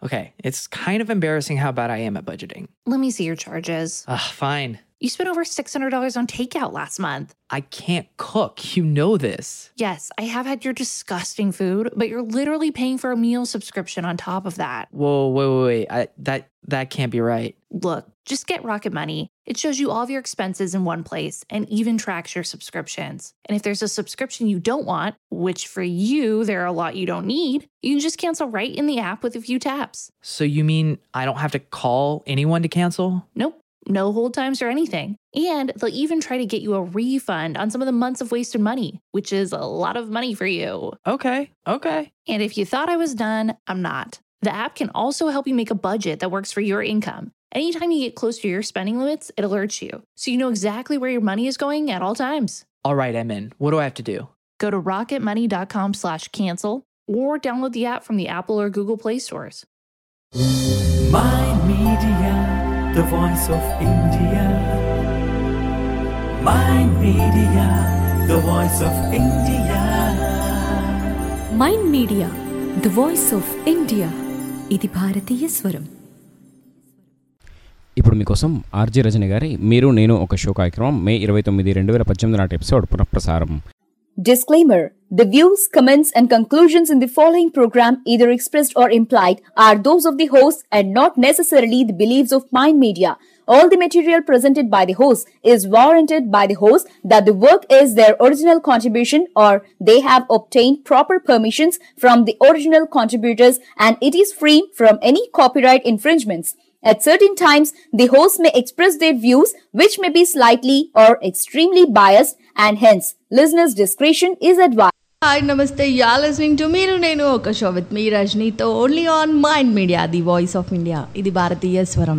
Okay, it's kind of embarrassing how bad I am at budgeting. Let me see your charges. Fine. You spent over $600 on takeout last month. I can't cook. You know this. Yes, I have had your disgusting food, but you're literally paying for a meal subscription on top of that. Whoa, wait. That can't be right. Look, just get Rocket Money. It shows you all of your expenses in one place and even tracks your subscriptions. And if there's a subscription you don't want, which for you, there are a lot you don't need, you can just cancel right in the app with a few taps. So you mean I don't have to call anyone to cancel? Nope. No hold times or anything. And they'll even try to get you a refund on some of the months of wasted money, which is a lot of money for you. Okay. And if you thought I was done, I'm not. The app can also help you make a budget that works for your income. Anytime you get close to your spending limits, it alerts you, so you know exactly where your money is going at all times. All right, I'm in. What do I have to do? Go to rocketmoney.com/cancel or download the app from the Apple or Google Play stores. Mind Media, the voice of India. Mind Media, the voice of India. Mind media the voice of India. ఇది భారతీయ స్వరం. ఇప్పుడు మీకోసం RJ Rajani గారి మీరు నేను ఒక show కార్యక్రమం మే 29, 2018 నాటి ఎపిసోడ్ పునఃప్రసారం. Disclaimer: the views, comments and conclusions in the following program, either expressed or implied, are those of the host and not necessarily the beliefs of Mind Media. All the material presented by the host is warranted by the host that the work is their original contribution or they have obtained proper permissions from the original contributors and it is free from any copyright infringements. At certain times, the host may express their views which may be slightly or extremely biased and hence listeners' discretion is advised. Hi, namaste. You're listening to Meeru Nenu Oka Show with me, Rajni, only on Mind Media, the voice of India. Idi Bharatiya Swaram.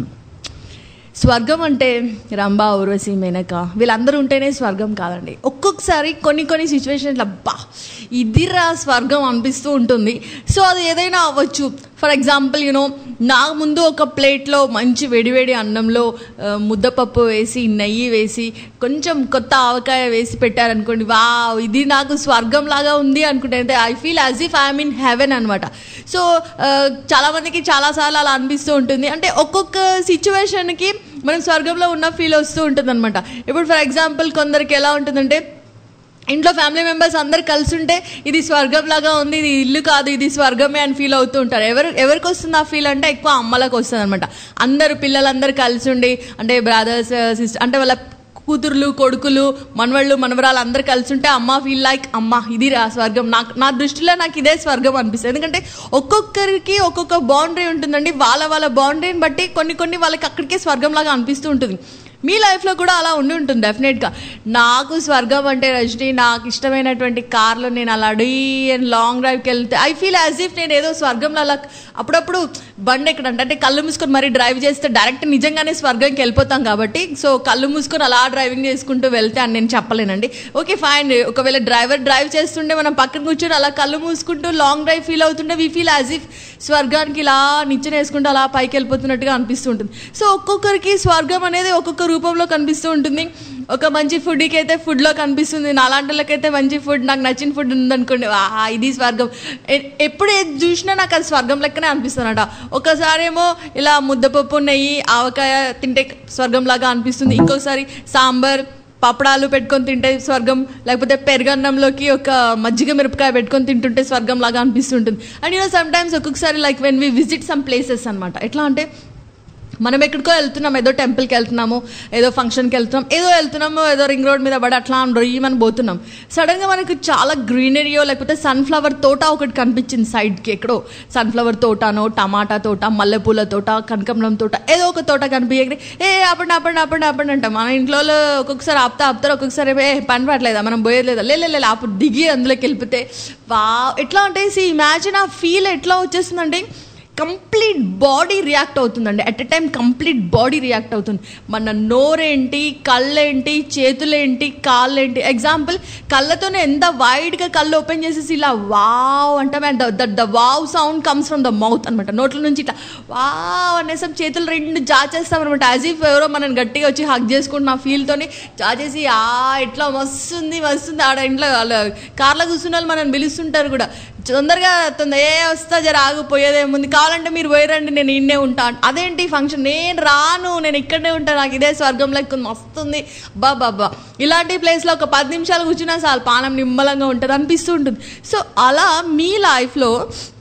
స్వర్గం అంటే రంభ, ఊర్వశి, మేనక వీళ్ళందరూ ఉంటేనే స్వర్గం కాదండి. ఒక్కొక్కసారి కొన్ని సిచ్యువేషన్స్లో అబ్బా ఇదిరా స్వర్గం అనిపిస్తూ ఉంటుంది. సో అది ఏదైనా అవ్వచ్చు. ఫర్ ఎగ్జాంపుల్ నా ముందు ఒక ప్లేట్లో మంచి వేడివేడి అన్నంలో ముద్దపప్పు వేసి, నెయ్యి వేసి, కొంచెం కొత్త ఆవకాయ వేసి పెట్టారనుకోండి, వా ఇది నాకు స్వర్గం లాగా ఉంది అనుకుంటే I feel as if I'm in heaven అనమాట. సో చాలామందికి చాలాసార్లు అలా అనిపిస్తూ ఉంటుంది. అంటే ఒక్కొక్క సిచ్యువేషన్కి మనం స్వర్గంలో ఉన్న ఫీల్ వస్తూ ఉంటుంది అనమాట. ఇప్పుడు ఫర్ ఎగ్జాంపుల్ కొందరికి ఎలా ఉంటుందంటే ఇంట్లో ఫ్యామిలీ మెంబర్స్ అందరు కలిసి ఉంటే ఇది స్వర్గం లాగా ఉంది, ఇది ఇల్లు కాదు, ఇది స్వర్గమే అని ఫీల్ అవుతూ ఉంటారు. ఎవరికి వస్తుంది ఆ ఫీల్ అంటే ఎక్కువ అమ్మలకు వస్తుంది అనమాట. అందరు పిల్లలందరూ కలిసి ఉండి, అంటే బ్రదర్స్, సిస్టర్, అంటే వాళ్ళ కూతుర్లు, కొడుకులు, మనవళ్ళు, మనవరాలు అందరు కలిసి ఉంటే అమ్మ ఫీల్ లైక్ అమ్మ ఇది రా స్వర్గం. నా దృష్టిలో నాకు ఇదే స్వర్గం అనిపిస్తుంది. ఎందుకంటే ఒక్కొక్కరికి ఒక్కొక్క బౌండరీ ఉంటుందండి. వాళ్ళ బౌండరీని బట్టి కొన్ని వాళ్ళకి అక్కడికే స్వర్గం లాగా అనిపిస్తూ ఉంటుంది. మీ లైఫ్లో కూడా అలా ఉంటుంది డెఫినెట్గా. నాకు స్వర్గం అంటే రజనీ, నాకు ఇష్టమైనటువంటి కార్లో నేను అలా లాంగ్ డ్రైవ్కి వెళ్తే ఐ ఫీల్ యాజ్ ఇఫ్ నేను ఏదో స్వర్గంలో అలా అప్పుడప్పుడు బండి ఎక్కడంటే అంటే కళ్ళు మూసుకొని మరీ డ్రైవ్ చేస్తే డైరెక్ట్ నిజంగానే స్వర్గంకి వెళ్ళిపోతాం కాబట్టి, సో కళ్ళు మూసుకొని అలా డ్రైవింగ్ చేసుకుంటూ వెళ్తే అని నేను చెప్పలేనండి. ఓకే ఫైన్, ఒకవేళ డ్రైవ్ చేస్తుంటే మనం పక్కన కూర్చొని అలా కళ్ళు మూసుకుంటూ లాంగ్ డ్రైవ్ ఫీల్ అవుతుంటే వీ ఫీల్ యాజ్ ఇఫ్ స్వర్గానికి ఇలా నిచ్చెన వేసుకుంటూ అలా పైకి వెళ్ళిపోతున్నట్టుగా అనిపిస్తూ ఉంటుంది. సో ఒక్కొక్కరికి స్వర్గం అనేది ఒక్కొక్క రూపంలో కనిపిస్తూ ఉంటుంది. ఒక మంచి ఫుడ్కి అయితే ఫుడ్లో కనిపిస్తుంది. నాలాంటి వాళ్ళకైతే మంచి ఫుడ్, నాకు నచ్చిన ఫుడ్ ఉందనుకోండి, ఇది స్వర్గం. ఎప్పుడు ఏది చూసినా నాకు అది స్వర్గం లెక్కనే అనిపిస్తుందట. ఒకసారేమో ఇలా ముద్దపప్పు, నెయ్యి, ఆవకాయ తింటే స్వర్గంలాగా అనిపిస్తుంది. ఇంకోసారి సాంబార్, పప్పడాలు పెట్టుకొని తింటే స్వర్గం, లేకపోతే పెరుగన్నంలోకి ఒక మజ్జిగ మిరపకాయ పెట్టుకొని తింటుంటే స్వర్గం లాగా అనిపిస్తుంటుంది. అండ్ సమ్ టైమ్స్ ఒక్కొక్కసారి like when we visit some places అనమాట. ఎట్లా అంటే మనం ఎక్కడికో వెళ్తున్నాం, ఏదో టెంపుల్కి వెళ్తున్నాము, ఏదో ఫంక్షన్కి వెళ్తున్నాము, ఏదో రింగ్ రోడ్ మీద పడి అట్లా రొయ్యమని పోతున్నాం. సడన్గా మనకు చాలా గ్రీనరీయో లేకపోతే సన్ఫ్లవర్ తోట ఒకటి కనిపించింది సైడ్కి. ఎక్కడో సన్ఫ్లవర్ తోటనో, టమాటా తోట, మల్లెపూల తోట, కనకంబరం తోట, ఏదో ఒక తోట కనిపించే ఆపండి అంట. మన ఇంట్లో ఒక్కొక్కసారి ఆపుతారు, ఒక్కొక్కసారి పని పడలేదా, మనం పోయేది లేదా, లేదు అప్పుడు దిగి అందులోకి వెళ్ళిపోతే వా ఎట్లా అంటే ఇమాజిన్ ఆ ఫీల్ ఎట్లా వచ్చేస్తుందంటే కంప్లీట్ బాడీ రియాక్ట్ అవుతుందండి. At a time complete body react అవుతుంది. మన నోరేంటి, కళ్ళేంటి, చేతులేంటి, కాళ్ళేంటి. ఎగ్జాంపుల్ కళ్ళతోనే ఎంత వైడ్గా కళ్ళు ఓపెన్ చేసేసి ఇలా వావ్ అంటే the wow sound comes from the mouth అనమాట. నోట్ల నుంచి ఇట్లా వావ్ అనేసి చేతులు రెండు జాచేస్తాం అనమాట. యాజ్ ఇఫ్ ఎవరో మనం గట్టిగా వచ్చి హగ్ చేసుకుంటున్న ఆ ఫీల్తోని జాచేసి ఎట్లా వస్తుంది ఆడ ఇంట్లో కార్లో కూర్చున్న వాళ్ళు మనం పిలుస్తుంటారు కూడా, తొందరగా వస్తా జర ఆగిపోయేదేముంది, కావాలంటే మీరు పోయిరండి నేను ఇన్నే ఉంటాను. అదేంటి ఫంక్షన్, నేను రాను, నేను ఇక్కడనే ఉంటాను, నాకు ఇదే స్వర్గం లెక్క మస్తుంది బాబా. ఇలాంటి ప్లేస్లో ఒక 10 నిమిషాలు కూర్చున్నా చాలు పానం నిమ్మలంగా ఉంటుంది అనిపిస్తూ ఉంటుంది. సో అలా మీ లైఫ్లో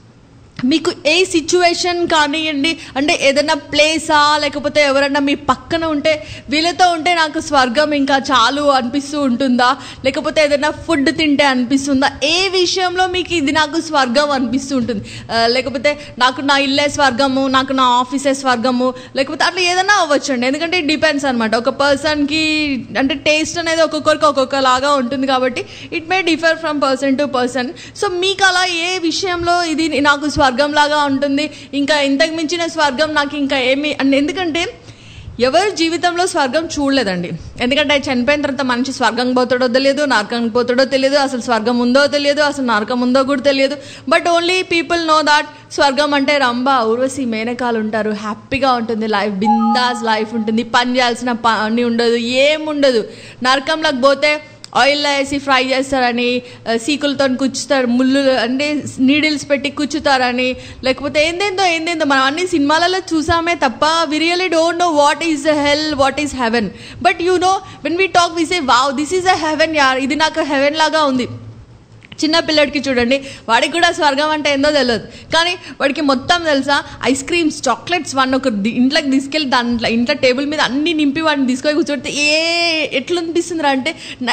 మీకు ఏ సిచ్యువేషన్ కానివ్వండి, అంటే ఏదైనా ప్లేసా లేకపోతే ఎవరైనా మీ పక్కన ఉంటే వీళ్ళతో ఉంటే నాకు స్వర్గం ఇంకా చాలు అనిపిస్తూ ఉంటుందా, లేకపోతే ఏదైనా ఫుడ్ తింటే అనిపిస్తుందా, ఏ విషయంలో మీకు ఇది నాకు స్వర్గం అనిపిస్తూ ఉంటుంది, లేకపోతే నాకు నా ఇల్లే స్వర్గము, నాకు నా ఆఫీసే స్వర్గము, లేకపోతే అట్లా ఏదైనా అవ్వచ్చు అండి. ఎందుకంటే ఇట్ డిపెండ్స్ అనమాట. ఒక పర్సన్కి అంటే టేస్ట్ అనేది ఒక్కొక్కరికి ఒక్కొక్కలాగా ఉంటుంది కాబట్టి it may differ from person to person. So మీకు అలా ఏ విషయంలో ఇది నాకు స్వర్గం లాగా ఉంటుంది, ఇంకా ఇంతకు మించిన స్వర్గం నాకు ఇంకా ఏమి అంటే, ఎందుకంటే ఎవరి జీవితంలో స్వర్గం చూడలేదండి. ఎందుకంటే చనిపోయిన తర్వాత మనిషి స్వర్గం పోతాడో తెలియదు, నరకం పోతాడో తెలియదు, అసలు స్వర్గం ఉందో తెలియదు, అసలు నరకం ఉందో కూడా తెలియదు. But only people know that స్వర్గం అంటే రంభ, ఊర్వశి, మేనకాలు ఉంటారు, హ్యాపీగా ఉంటుంది లైఫ్, బిందాస్ లైఫ్ ఉంటుంది, పని చేయాల్సిన పని ఉండదు, ఏముండదు. నరకంలోకి పోతే ఆయిల్లో వేసి ఫ్రై చేస్తారని, సీకులతో కుచ్చుతారు, ముళ్ళు అంటే నీడిల్స్ పెట్టి కుచ్చుతారని, లేకపోతే ఏందేందో మనం అన్ని సినిమాలలో చూసామే తప్ప we really don't know what is hell, what is heaven. But you know when we talk we say wow this is a heaven యార్, ఇది నాకు హెవెన్ లాగా ఉంది. చిన్న పిల్లడికి చూడండి, వాడికి కూడా స్వర్గం అంటే ఏందో తెలియదు, కానీ వాడికి మొత్తం తెలుసా, ఐస్ క్రీమ్స్, చాక్లెట్స్ వాడిని ఒక ఇంట్లోకి తీసుకెళ్ళి ఇంట్లో టేబుల్ మీద అన్ని నింపి వాడిని తీసుకొని కూర్చోడితే ఎట్లా అనిపిస్తుందిరా అంటే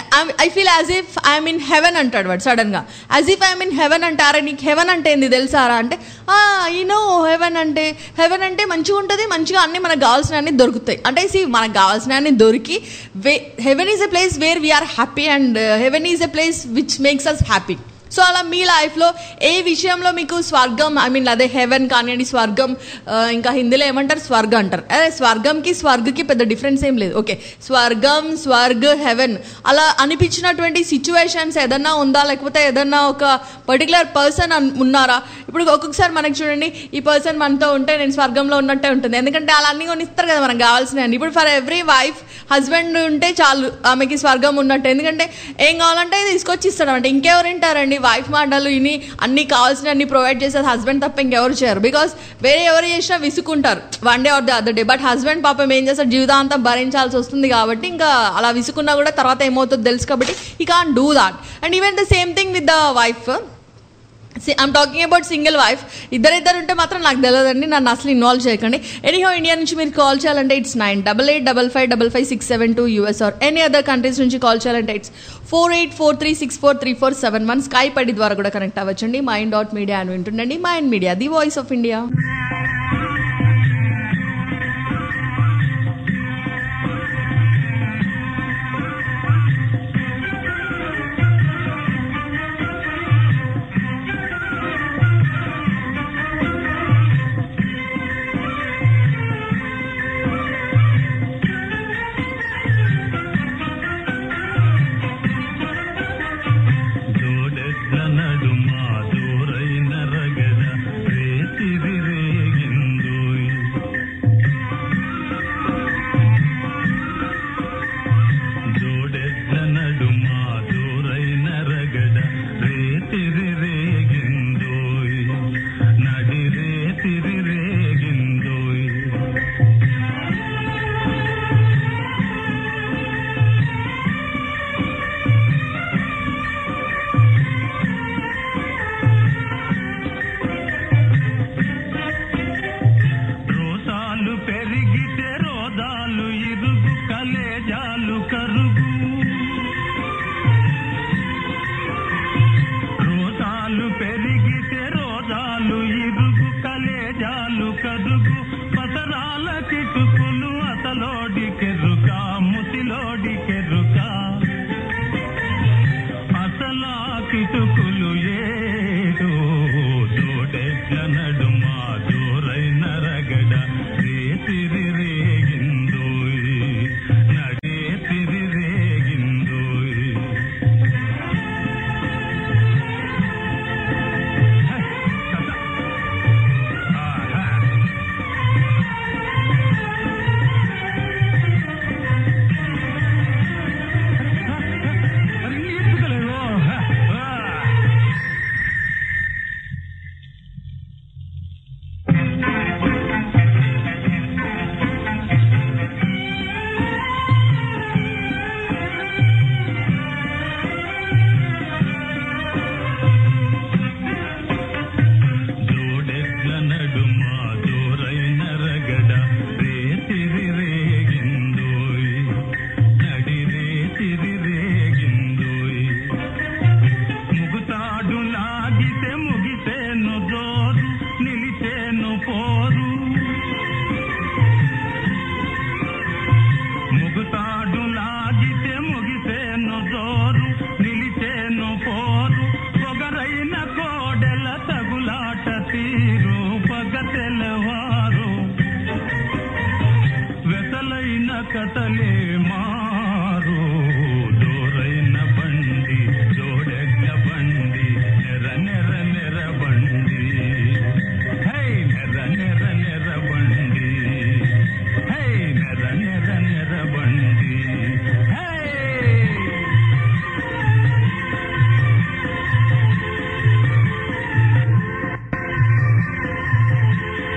I feel as if I'm in heaven అంటాడు వాడు సడన్గా. As if I'm in heaven అంటారా, నీకు హెవెన్ అంటే ఏంది తెలుసారా అంటే, యూనో హెవెన్ అంటే మంచిగా ఉంటుంది, మంచిగా అన్ని మనకు కావాల్సిన అన్ని దొరుకుతాయి అంటే, మనకు కావాల్సిన అన్ని దొరికి heaven is a place where we're happy and heaven is a place which makes us happy. So అలా మీ లైఫ్లో ఏ విషయంలో మీకు స్వర్గం, ఐ మీన్ అదే హెవెన్ కానివ్వండి, స్వర్గం ఇంకా హిందీలో ఏమంటారు స్వర్గ అంటారు, అదే స్వర్గంకి స్వర్గకి పెద్ద డిఫరెన్స్ ఏం లేదు. ఓకే, స్వర్గం, స్వర్గ, హెవెన్ అలా అనిపించినటువంటి సిచ్యువేషన్స్ ఏదన్నా ఉందా, లేకపోతే ఏదన్నా ఒక పర్టికులర్ పర్సన్ ఉన్నారా? ఇప్పుడు ఒక్కొక్కసారి మనకి చూడండి, ఈ పర్సన్ మనతో ఉంటే నేను స్వర్గంలో ఉన్నట్టే ఉంటుంది, ఎందుకంటే అలా అన్నీ కొన్ని ఇస్తారు కదా మనకు కావాల్సినవి. ఇప్పుడు ఫర్ ఎవ్రీ వైఫ్ హస్బెండ్ ఉంటే చాలు ఆమెకి స్వర్గం ఉన్నట్టు, ఎందుకంటే ఏం కావాలంటే తీసుకొచ్చి ఇస్తాడు అంటే. ఇంకెవరు వింటారండి వైఫ్ మాటలు విని అన్ని కావాల్సిన అన్ని ప్రొవైడ్ చేసేది హస్బెండ్ తప్ప ఇంకెవరు చేయరు, బికాస్ వేరే ఎవరు చేసినా విసుకుంటారు one day or the other day. But husband పాపం ఏం చేస్తారు, జీవితాంతం భరించాల్సి వస్తుంది కాబట్టి ఇంకా అలా విసుకున్నా కూడా తర్వాత ఏమవుతుందో తెలుసు కాబట్టి he can't do that. And even the same thing with the wife. I'm talking about single wife. ఇద్దరు ఉంటే మాత్రం నాకు తెలియదండి, నన్ను అసలు ఇన్వాల్వ్ చేయకండి. ఎనీహౌ ఇండియా నుంచి మీరు కాల్ చేయాలంటే it's 9885555672 US or any other countries నుంచి కాల్ చేయాలంటే ఇట్స్ 4843643471. స్కైప్ ఐడి ద్వారా కూడా కనెక్ట్ అవ్వచ్చండి. mind.media అని వింటుండండి. Mind media, the voice of India.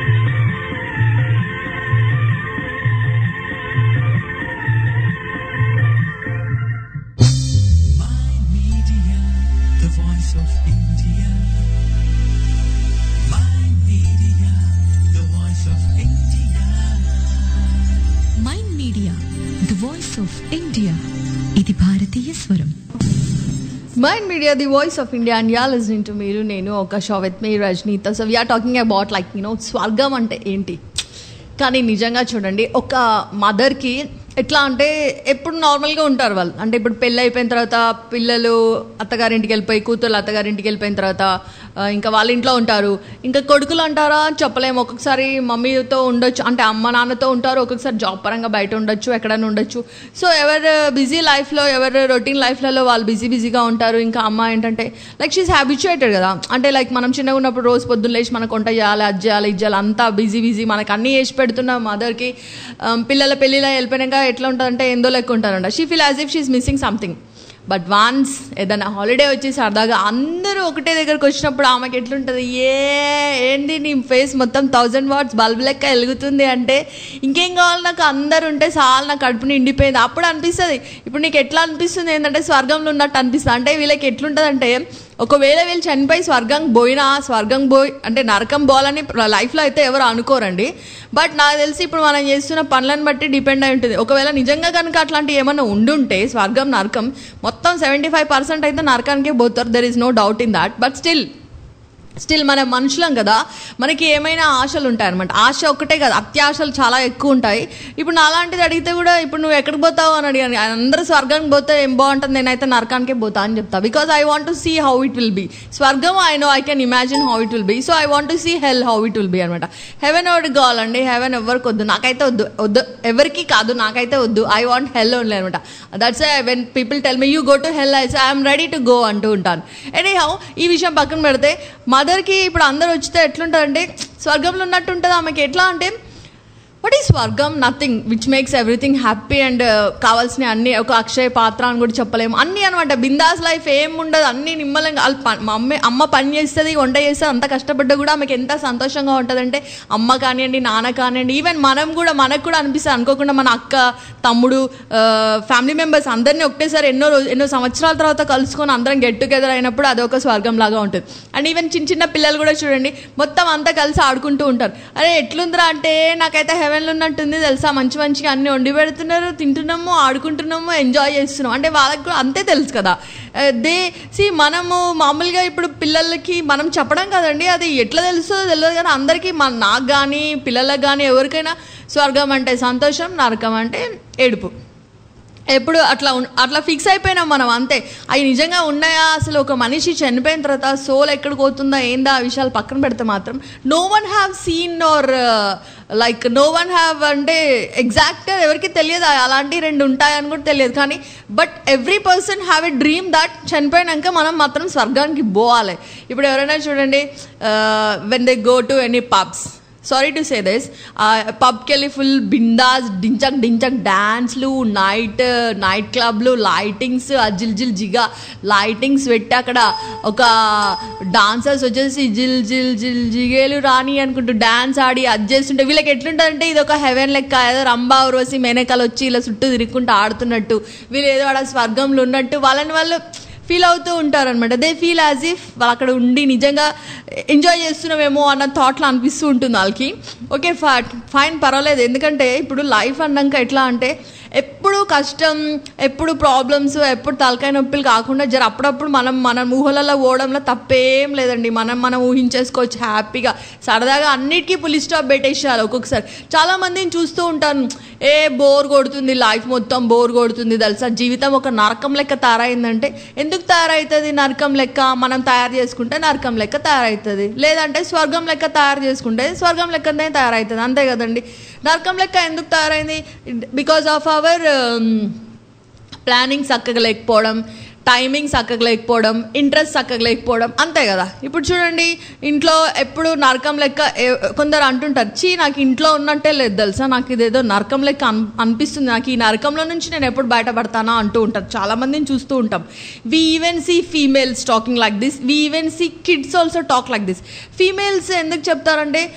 Mind media the voice of India. ఇది భారతీయ స్వరం. Mind media the voice of India and you're listening to మీరు నేను ఒక షో విత్ మీ రజనీతో. So we're talking about like స్వర్గం అంటే ఏంటి. కానీ నిజంగా చూడండి, ఒక మదర్కి ఎట్లా అంటే ఎప్పుడు నార్మల్గా ఉంటారు వాళ్ళు. అంటే ఇప్పుడు పెళ్ళి అయిపోయిన తర్వాత పిల్లలు అత్తగారింటికి వెళ్ళిపోయి, కూతురు అత్తగారింటికి వెళ్ళిపోయిన తర్వాత ఇంకా వాళ్ళ ఇంట్లో ఉంటారు. ఇంకా కొడుకులు అంటారా చెప్పలేము. ఒక్కొక్కసారి మమ్మీతో ఉండొచ్చు, అంటే అమ్మ నాన్నతో ఉంటారు. ఒక్కొక్కసారి జాబ్ పరంగా బయట ఉండొచ్చు, ఎక్కడైనా ఉండొచ్చు. సో ఎవరు బిజీ లైఫ్లో, ఎవరు రొటీన్ లైఫ్లలో వాళ్ళు బిజీగా ఉంటారు. ఇంకా అమ్మ ఏంటంటే లైక్ షీఈస్ హ్యాబిచుయేటెడ్ కదా. అంటే లైక్ మనం చిన్నగా ఉన్నప్పుడు రోజు పొద్దున్న లేచి మనకు వంట చేయాలి, అది చేయాలి, ఇది చేయాలి, అంతా బిజీ మనకు అన్నీ వేసి పెడుతున్న మదర్కి పిల్లల పెళ్ళిలో వెళ్ళిపోయినాక ఎట్లా ఉంటుందంటే ఏందో లెక్క ఉంటారంట. She feel as if she is missing something. But once ఏదైనా హాలిడే వచ్చి సరదాగా అందరూ ఒకటే దగ్గరకు వచ్చినప్పుడు ఆమెకి ఎట్లుంటుంది, ఏంది నీ ఫేస్ మొత్తం 1000 వాట్స్ బల్బ్ లెక్క వెలుగుతుంది అంటే ఇంకేం కావాలి నాకు, అందరు ఉంటే చాలా నా కడుపు నిండిపోయింది. అప్పుడు అనిపిస్తుంది. ఇప్పుడు నీకు ఎట్లా అనిపిస్తుంది ఏంటంటే స్వర్గంలో ఉన్నట్టు అనిపిస్తుంది. అంటే వీళ్ళకి ఎట్లుంటుంది అంటే ఒకవేళ వీళ్ళు చనిపోయి స్వర్గం పోయి అంటే నరకం పోవాలని లైఫ్లో అయితే ఎవరు అనుకోరండి. బట్ నాకు తెలిసి ఇప్పుడు మనం చేస్తున్న పనులను బట్టి డిపెండ్ అయి ఉంటుంది. ఒకవేళ నిజంగా కనుక అట్లాంటివి ఏమన్నా ఉండుంటే స్వర్గం నరకం మొత్తం 75% అయితే నరకానికే పోతారు. There is no doubt in that. But still మన మనుషులం కదా, మనకి ఏమైనా ఆశలు ఉంటాయి అనమాట. ఆశ ఒక్కటే కదా, అత్యాశలు చాలా ఎక్కువ ఉంటాయి. ఇప్పుడు నాలాంటిది అడిగితే కూడా ఇప్పుడు నువ్వు ఎక్కడికి పోతావు అని అడిగాను. అందరూ స్వర్గానికి పోతే ఏం బాగుంటుంది, నేనైతే నరకానికే పోతా అని చెప్తా. Because I want to see how it will be. స్వర్గం I can imagine how it will be. So I want to see hell how it will be అనమాట. హెవెన్ ఎవరికి కావాలండి, హెవెన్ ఎవరికి వద్దు, నాకైతే వద్దు, ఎవరికి కాదు, నాకైతే వద్దు. ఐ వాంట్ హెల్ ఓన్లీ అనమాట. That's when people tell me you go to hell, I'm ready to go అంటూ ఉంటాను. ఎనీ హౌ ఈ విషయం పక్కన పెడితే మదర్కి ఇప్పుడు అందరు వచ్చితే ఎట్లుంటుందంటే స్వర్గంలో ఉన్నట్టు ఉంటుంది ఆమెకి. ఎట్లా అంటే వాట్ ఈజ్ స్వర్గం? Nothing which makes everything happy and కావాల్సిన అన్ని, ఒక అక్షయ పాత్ర అని కూడా చెప్పలేము, అన్నీ అనమాట. బిందాస్ లైఫ్ ఏం ఉండదు, అన్ని నిమ్మలంగా. అమ్మ పని చేస్తుంది, వంట చేస్తుంది, అంత కష్టపడ్డా కూడా ఆమెకి ఎంత సంతోషంగా ఉంటుందంటే అమ్మ కానివ్వండి, నాన్న కానివ్వండి, ఈవెన్ మనకు కూడా అనిపిస్తుంది అనుకోకుండా మన అక్క, తమ్ముడు, ఫ్యామిలీ మెంబర్స్ అందరినీ ఒకటేసారి ఎన్నో సంవత్సరాల తర్వాత కలుసుకొని అందరం గెట్ టుగెదర్ అయినప్పుడు అదొక స్వర్గం లాగా ఉంటుంది. అండ్ ఈవెన్ చిన్న పిల్లలు కూడా చూడండి, మొత్తం అంతా కలిసి ఆడుకుంటూ ఉంటారు. అరే ఎట్లుందిరా అంటే నాకైతే హెవెన్లో ఉన్నట్టుంది తెలుసా, మంచిగా అన్ని వండి పెడుతున్నారు, తింటున్నాము, ఆడుకుంటున్నాము, ఎంజాయ్ చేస్తున్నాం. అంటే వాళ్ళకి కూడా అంతే తెలుసు కదా. మనము మామూలుగా ఇప్పుడు పిల్లలకి మనం చెప్పడం కదండి, అది ఎట్లా తెలుస్తుందో తెలియదు కానీ అందరికీ నాకు కానీ పిల్లలకు కానీ ఎవరికైనా స్వర్గం అంటే సంతోషం, నరకం అంటే ఏడుపు. ఎప్పుడు అట్లా ఫిక్స్ అయిపోయినాం మనం అంతే. అవి నిజంగా ఉన్నాయా, అసలు ఒక మనిషి చనిపోయిన తర్వాత సోల్ ఎక్కడికి పోతుందా ఏందా ఆ విషయాలు పక్కన పెడితే మాత్రం no one have seen or like no one have అంటే ఎగ్జాక్ట్గా ఎవరికి తెలియదు అలాంటి రెండు ఉంటాయని కూడా తెలియదు. కానీ but every person have a dream that చనిపోయినాక మనం మాత్రం స్వర్గానికి పోవాలి. ఇప్పుడు ఎవరైనా చూడండి when they go to any pubs, sorry to say this, పబ్కి వెళ్ళి ఫుల్ బిందాస్ డించక్ డ్యాన్స్లు, నైట్ క్లబ్లు, లైటింగ్స్, జిగా లైటింగ్స్ పెట్టి అక్కడ ఒక డాన్సర్స్ వచ్చేసి జిగేలు రాని అనుకుంటూ డ్యాన్స్ ఆడి అది చేస్తుంటే వీళ్ళకి ఎట్లుంటుందంటే ఇది ఒక హెవెన్ లెక్క, ఏదో రంభా ఉర్వశి మేనకాలు వచ్చి ఇలా చుట్టూ తిరుగుకుంటూ ఆడుతున్నట్టు, వీళ్ళు ఏదో ఆడ స్వర్గంలో ఉన్నట్టు వాళ్ళని వాళ్ళు ఫీల్ అవుతూ ఉంటారు అనమాట. దే ఫీల్ యాజ్ ఇఫ్ వాళ్ళు అక్కడ ఉండి నిజంగా ఎంజాయ్ చేస్తున్నామేమో అన్న థాట్లో అనిపిస్తూ ఉంటుంది వాళ్ళకి. ఓకే ఫైన్ పర్వాలేదు. ఎందుకంటే ఇప్పుడు లైఫ్ అన్నాక ఎట్లా అంటే ఎప్పుడు కష్టం, ఎప్పుడు ప్రాబ్లమ్స్, ఎప్పుడు తలకాయ నొప్పులు కాకుండా అప్పుడప్పుడు మన ఊహలలో పోవడంలో తప్పేం లేదండి. మనం ఊహించేసుకోవచ్చు హ్యాపీగా సరదాగా అన్నిటికీ పులి స్టాప్ పెట్టేసేయాలి. ఒక్కొక్కసారి చాలామందిని చూస్తూ ఉంటాను, బోర్ కొడుతుంది, లైఫ్ మొత్తం బోర్ కొడుతుంది తెలుసా, జీవితం ఒక నరకం లెక్క తయారైందంటే ఎందుకు తయారవుతుంది నరకం లెక్క? మనం తయారు చేసుకుంటే నరకం లెక్క తయారవుతుంది, లేదంటే స్వర్గం లెక్క తయారు చేసుకుంటే స్వర్గం లెక్కనే తయారవుతుంది, అంతే కదండి. నరకం లెక్క ఎందుకు తయారైంది? బికాజ్ ఆఫ్ అవర్ ప్లానింగ్ చక్కగా లేకపోవడం, టైమింగ్ చక్కగా లేకపోవడం, ఇంట్రెస్ట్ చక్కగా లేకపోవడం, అంతే కదా. ఇప్పుడు చూడండి ఇంట్లో ఎప్పుడు నరకం లెక్క కొందరు అంటుంటారు, నాకు ఇంట్లో ఉన్నట్టే లేదు తెలుసా, నాకు ఇదేదో నరకం లెక్క అనిపిస్తుంది, నాకు ఈ నరకంలో నుంచి నేను ఎప్పుడు బయటపడతానా అంటూ ఉంటారు. చాలామందిని చూస్తూ ఉంటాం. We even see females talking like this, we even see kids also talk like this. Females ఎందుకు చెప్తారంటే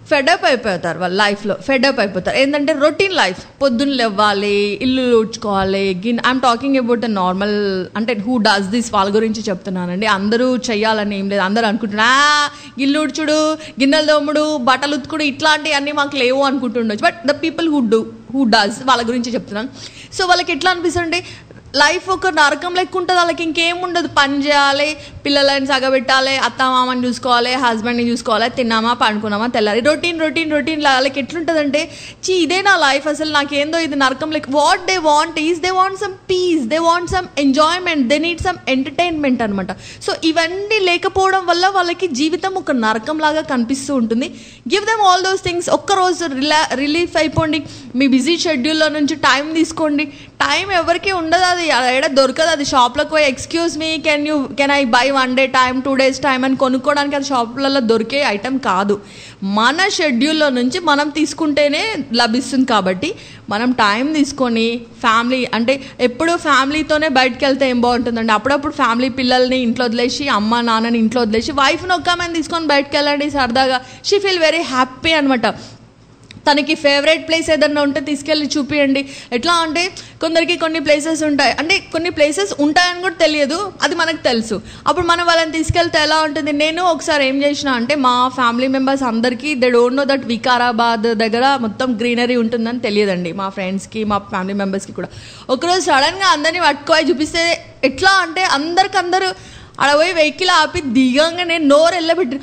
ఫెడప్ అయిపోతారు, వాళ్ళ లైఫ్లో ఫెడప్ అయిపోతారు. ఏంటంటే రొటీన్ లైఫ్, పొద్దున్న లేవాలి, ఇల్లు ఊడ్చుకోవాలి, ఐఎమ్ టాకింగ్ అబౌట్ నార్మల్, అంటే హూ డస్ దిస్ వాళ్ళ గురించి చెప్తున్నానండి. అందరూ చెయ్యాలని ఏం లేదు. అందరూ అనుకుంటున్నా ఇల్లు ఊడ్చుడు, గిన్నెలు దోముడు, బట్టలు ఉతుకుడు ఇట్లాంటివన్నీ మాకు లేవు అనుకుంటుండొచ్చు. But the people who does వాళ్ళ గురించి చెప్తున్నాను. సో వాళ్ళకి ఎట్లా అనిపిస్తుంది, లైఫ్ ఒక నరకం లెక్క ఉంటుంది. వాళ్ళకి ఇంకేముండదు, పని చేయాలి, పిల్లలని సగబెట్టాలి, అత్తమామని చూసుకోవాలి, హస్బెండ్ని చూసుకోవాలి, తిన్నామా పండుకున్నామా తెల్లారి, రొటీన్ రొటీన్ రొటీన్. వాళ్ళకి ఎట్లుంటుందంటే ఇదే నా లైఫ్, అసలు నాకేందో ఇది నరకం లెక్క. What they want is they want some peace, they want some enjoyment, they need some entertainment అనమాట. సో ఇవన్నీ లేకపోవడం వల్ల వాళ్ళకి జీవితం ఒక నరకం లాగా కనిపిస్తూ ఉంటుంది. Give them all those things. ఒక్కరోజు రిలీఫ్ అయిపోండి, మీ బిజీ షెడ్యూల్లో నుంచి టైం తీసుకోండి. టైం ఎవరికి ఉండదు, అది ఎక్కడ దొరకదు. అది షాప్లోకి పోయి excuse me can I buy 1 day time 2 days time అని కొనుక్కోవడానికి అది షాపులలో దొరికే ఐటెం కాదు. మన షెడ్యూల్లో నుంచి మనం తీసుకుంటేనే లభిస్తుంది. కాబట్టి మనం టైం తీసుకొని ఫ్యామిలీ, అంటే ఎప్పుడు ఫ్యామిలీతోనే బయటకు వెళ్తే ఏం బాగుంటుందండి. అప్పుడప్పుడు ఫ్యామిలీ, పిల్లల్ని ఇంట్లో వదిలేసి, అమ్మ నాన్నని ఇంట్లో వదిలేసి, వైఫ్ని ఒక్కమని తీసుకొని బయటకు వెళ్ళండి సరదాగా. షీ ఫీల్ వెరీ హ్యాపీ అనమాట. తనకి ఫేవరెట్ ప్లేస్ ఏదన్నా ఉంటే తీసుకెళ్ళి చూపియండి. ఎట్లా అంటే కొందరికి కొన్ని ప్లేసెస్ ఉంటాయి, అంటే కొన్ని ప్లేసెస్ ఉంటాయని కూడా తెలియదు, అది మనకు తెలుసు. అప్పుడు మనం వాళ్ళని తీసుకెళ్తే ఎలా ఉంటుంది. నేను ఒకసారి ఏం చేసిన అంటే, మా ఫ్యామిలీ మెంబర్స్ అందరికీ they don't know that Vikarabad దగ్గర మొత్తం గ్రీనరీ ఉంటుందని తెలియదండి. మా ఫ్రెండ్స్కి, మా ఫ్యామిలీ మెంబర్స్కి కూడా. ఒకరోజు సడన్గా అందరినీ పట్టుకోయి చూపిస్తే ఎట్లా అంటే, అందరికందరూ ఆడ పోయి వెహికల్ ఆపి దిగంగా నేను నోరు వెళ్ళబెట్టి,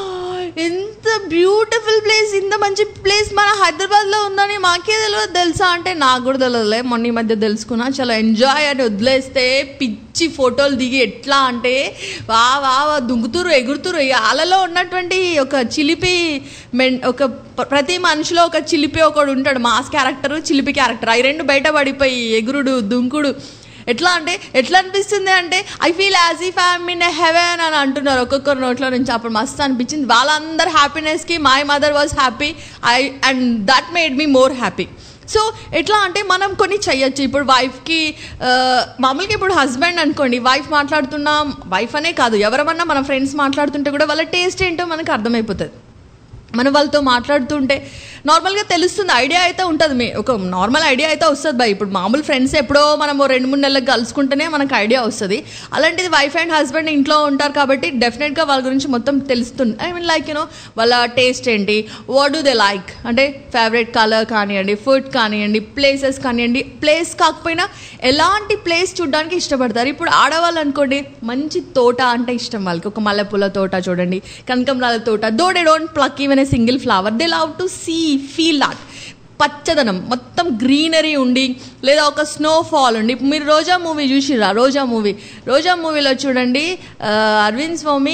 ఎంత బ్యూటిఫుల్ ప్లేస్, ఇంత మంచి ప్లేస్ మన హైదరాబాద్లో ఉందని మాకే తెలియదు తెలుసా అంటే, నాకు కూడా తెలియదులే, మొన్న ఈ మధ్య తెలుసుకున్నా. చాలా ఎంజాయ్ అని వదిలేస్తే పిచ్చి ఫోటోలు దిగి ఎట్లా అంటే వా దుంగుతురు, ఎగురుతురు. అలలో ఉన్నటువంటి ఒక చిలిపి ఒక ప్రతి మనిషిలో ఒక చిలిపి ఒకడు ఉంటాడు, మాస్ క్యారెక్టర్, చిలిపి క్యారెక్టర్. అవి రెండు బయట పడిపోయి ఎగురుడు, దుంకుడు. ఎట్లా అంటే ఎట్లా అనిపిస్తుంది అంటే, I feel as if I'm in heaven అని అంటున్నారు ఒక్కొక్కరు నోట్లో నుంచి. అప్పుడు మస్తు అనిపించింది. వాళ్ళందరి హ్యాపీనెస్కి my mother was happy, and that made me more happy. So ఎట్లా అంటే మనం కొన్ని చెయ్యొచ్చు. ఇప్పుడు వైఫ్కి మామూలుగా ఇప్పుడు హస్బెండ్ అనుకోండి, వైఫ్ మాట్లాడుతున్నా, వైఫ్ అనే కాదు ఎవరమన్నా మన ఫ్రెండ్స్ మాట్లాడుతుంటే కూడా వాళ్ళ టేస్ట్ ఏంటో మనకు అర్థమైపోతుంది. మనం వాళ్ళతో మాట్లాడుతుంటే నార్మల్గా తెలుస్తుంది, ఐడియా అయితే ఉంటుంది, ఒక నార్మల్ ఐడియా అయితే వస్తుంది. ఇప్పుడు మామూలు ఫ్రెండ్స్ ఎప్పుడో మనం 2-3 నెలలకు కలుసుకుంటేనే మనకు ఐడియా వస్తుంది. అలాంటిది వైఫ్ అండ్ హస్బెండ్ ఇంట్లో ఉంటారు కాబట్టి డెఫినెట్గా వాళ్ళ గురించి మొత్తం తెలుస్తుంది. ఐ మీన్ లైక్ వాళ్ళ టేస్ట్ ఏంటి, వాట్ డూ దే లైక్, అంటే ఫేవరెట్ కలర్ కానివ్వండి, ఫుడ్ కానివ్వండి, ప్లేసెస్ కానివ్వండి. ప్లేస్ కాకపోయినా ఎలాంటి ప్లేస్ చూడడానికి ఇష్టపడతారు. ఇప్పుడు ఆడవాళ్ళు అనుకోండి, మంచి తోట అంటే ఇష్టం వాళ్ళకి. ఒక మల్లెపూల తోట చూడండి, కనకంబరాల తోట. Though they don't pluck even a single flower, they love to see, feel that పచ్చదనం, మొత్తం గ్రీనరీ ఉండి, లేదా ఒక స్నోఫాల్ ఉండి. మీరు రోజా మూవీ చూసిరా? రోజా మూవీలో చూడండి, అరవింద్ స్వామి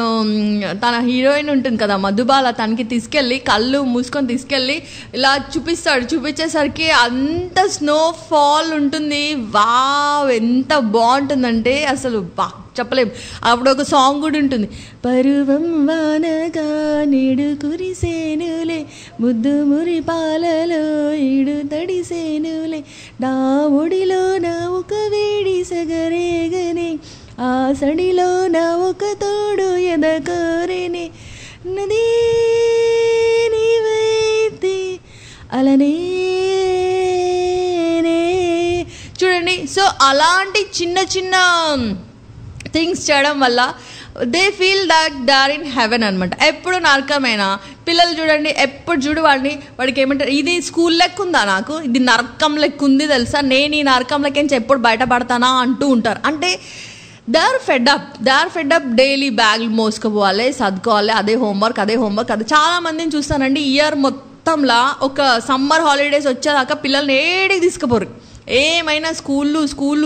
తన హీరోయిన్ ఉంటుంది కదా మధుబాల, తనకి తీసుకెళ్ళి కళ్ళు మూసుకొని తీసుకెళ్ళి ఇలా చూపిస్తాడు. చూపించేసరికి అంత స్నోఫాల్ ఉంటుంది. వావ్, ఎంత బాగుంటుందంటే అసలు చెప్పలేము. అప్పుడు ఒక సాంగ్ కూడా ఉంటుంది, పరువం వానగా నేడు కురిసేనులే, ముద్దు మురి పాలలో ఈడు తడిసేనులే, నా ఒడిలో నా ఒక వేడి సగరేగనే, ఆ సడిలో నా ఒక తోడు ఎదకోరేనే, నది నీవైతే అలనే. చూడండి, సో అలాంటి చిన్న చిన్న థింగ్స్ చేయడం వల్ల they feel that they are in heaven అనమాట. ఎప్పుడు నరకమైనా పిల్లలు చూడండి, ఎప్పుడు చూడు వాడికి ఏమంటారు, ఇది స్కూల్ లెక్క ఉందా, నాకు ఇది నరకం లెక్క ఉంది తెలుసా, నేను ఈ నరకం లెక్క ఎప్పుడు బయటపడతానా అంటూ ఉంటారు. అంటే they are fed up daily బ్యాగులు మోసుకుపోవాలి, చదువుకోవాలి, అదే హోంవర్క్. అది చాలామందిని చూస్తానండి, ఇయర్ మొత్తంలో ఒక సమ్మర్ హాలిడేస్ వచ్చేదాకా పిల్లల్ని ఏడికి తీసుకుపోరు. ఏమైనా స్కూళ్ళు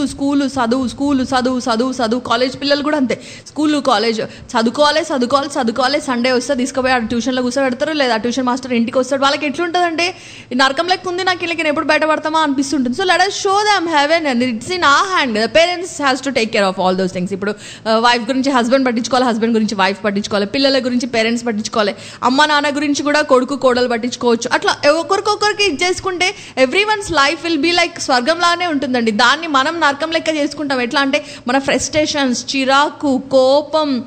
చదువు. కాలేజ్ పిల్లలు కూడా అంతే, స్కూలు కాలేజ్ చదువుకోవాలి. సండే వస్తే తీసుకుపోయి ఆ ట్యూషన్లో కూర్చోబెడతారు, లేదా ట్యూషన్ మాస్టర్ ఇంటికి వస్తాడు. వాళ్ళకి ఎట్లుంటుందంటే, ఈ నరకం లెక్క ఉంది, నాకు వీళ్ళకి ఎప్పుడు బయటపడతామా అనిపిస్తుంటుంది. So let us show them heaven and it's in our hand. The parents has to take care of all those things. ఇప్పుడు వైఫ్ గురించి హస్బెండ్ పట్టించుకోవాలి, హస్బెండ్ గురించి వైఫ్ పట్టించుకోవాలి, పిల్లల గురించి పేరెంట్స్ పట్టించుకోవాలి, అమ్మ నాన్న గురించి కూడా కొడుకు కోడలు పట్టించుకోవచ్చు. అట్లా ఒకరికొకరికి చేసుకుంటే everyone's life will be like స్వర్గం లానే ఉంటుందండి. దాన్ని మనం నరకం లెక్క చేసుకుంటాం. ఎట్లా అంటే మన ఫ్రస్ట్రేషన్స్, చిరాకు, కోపం,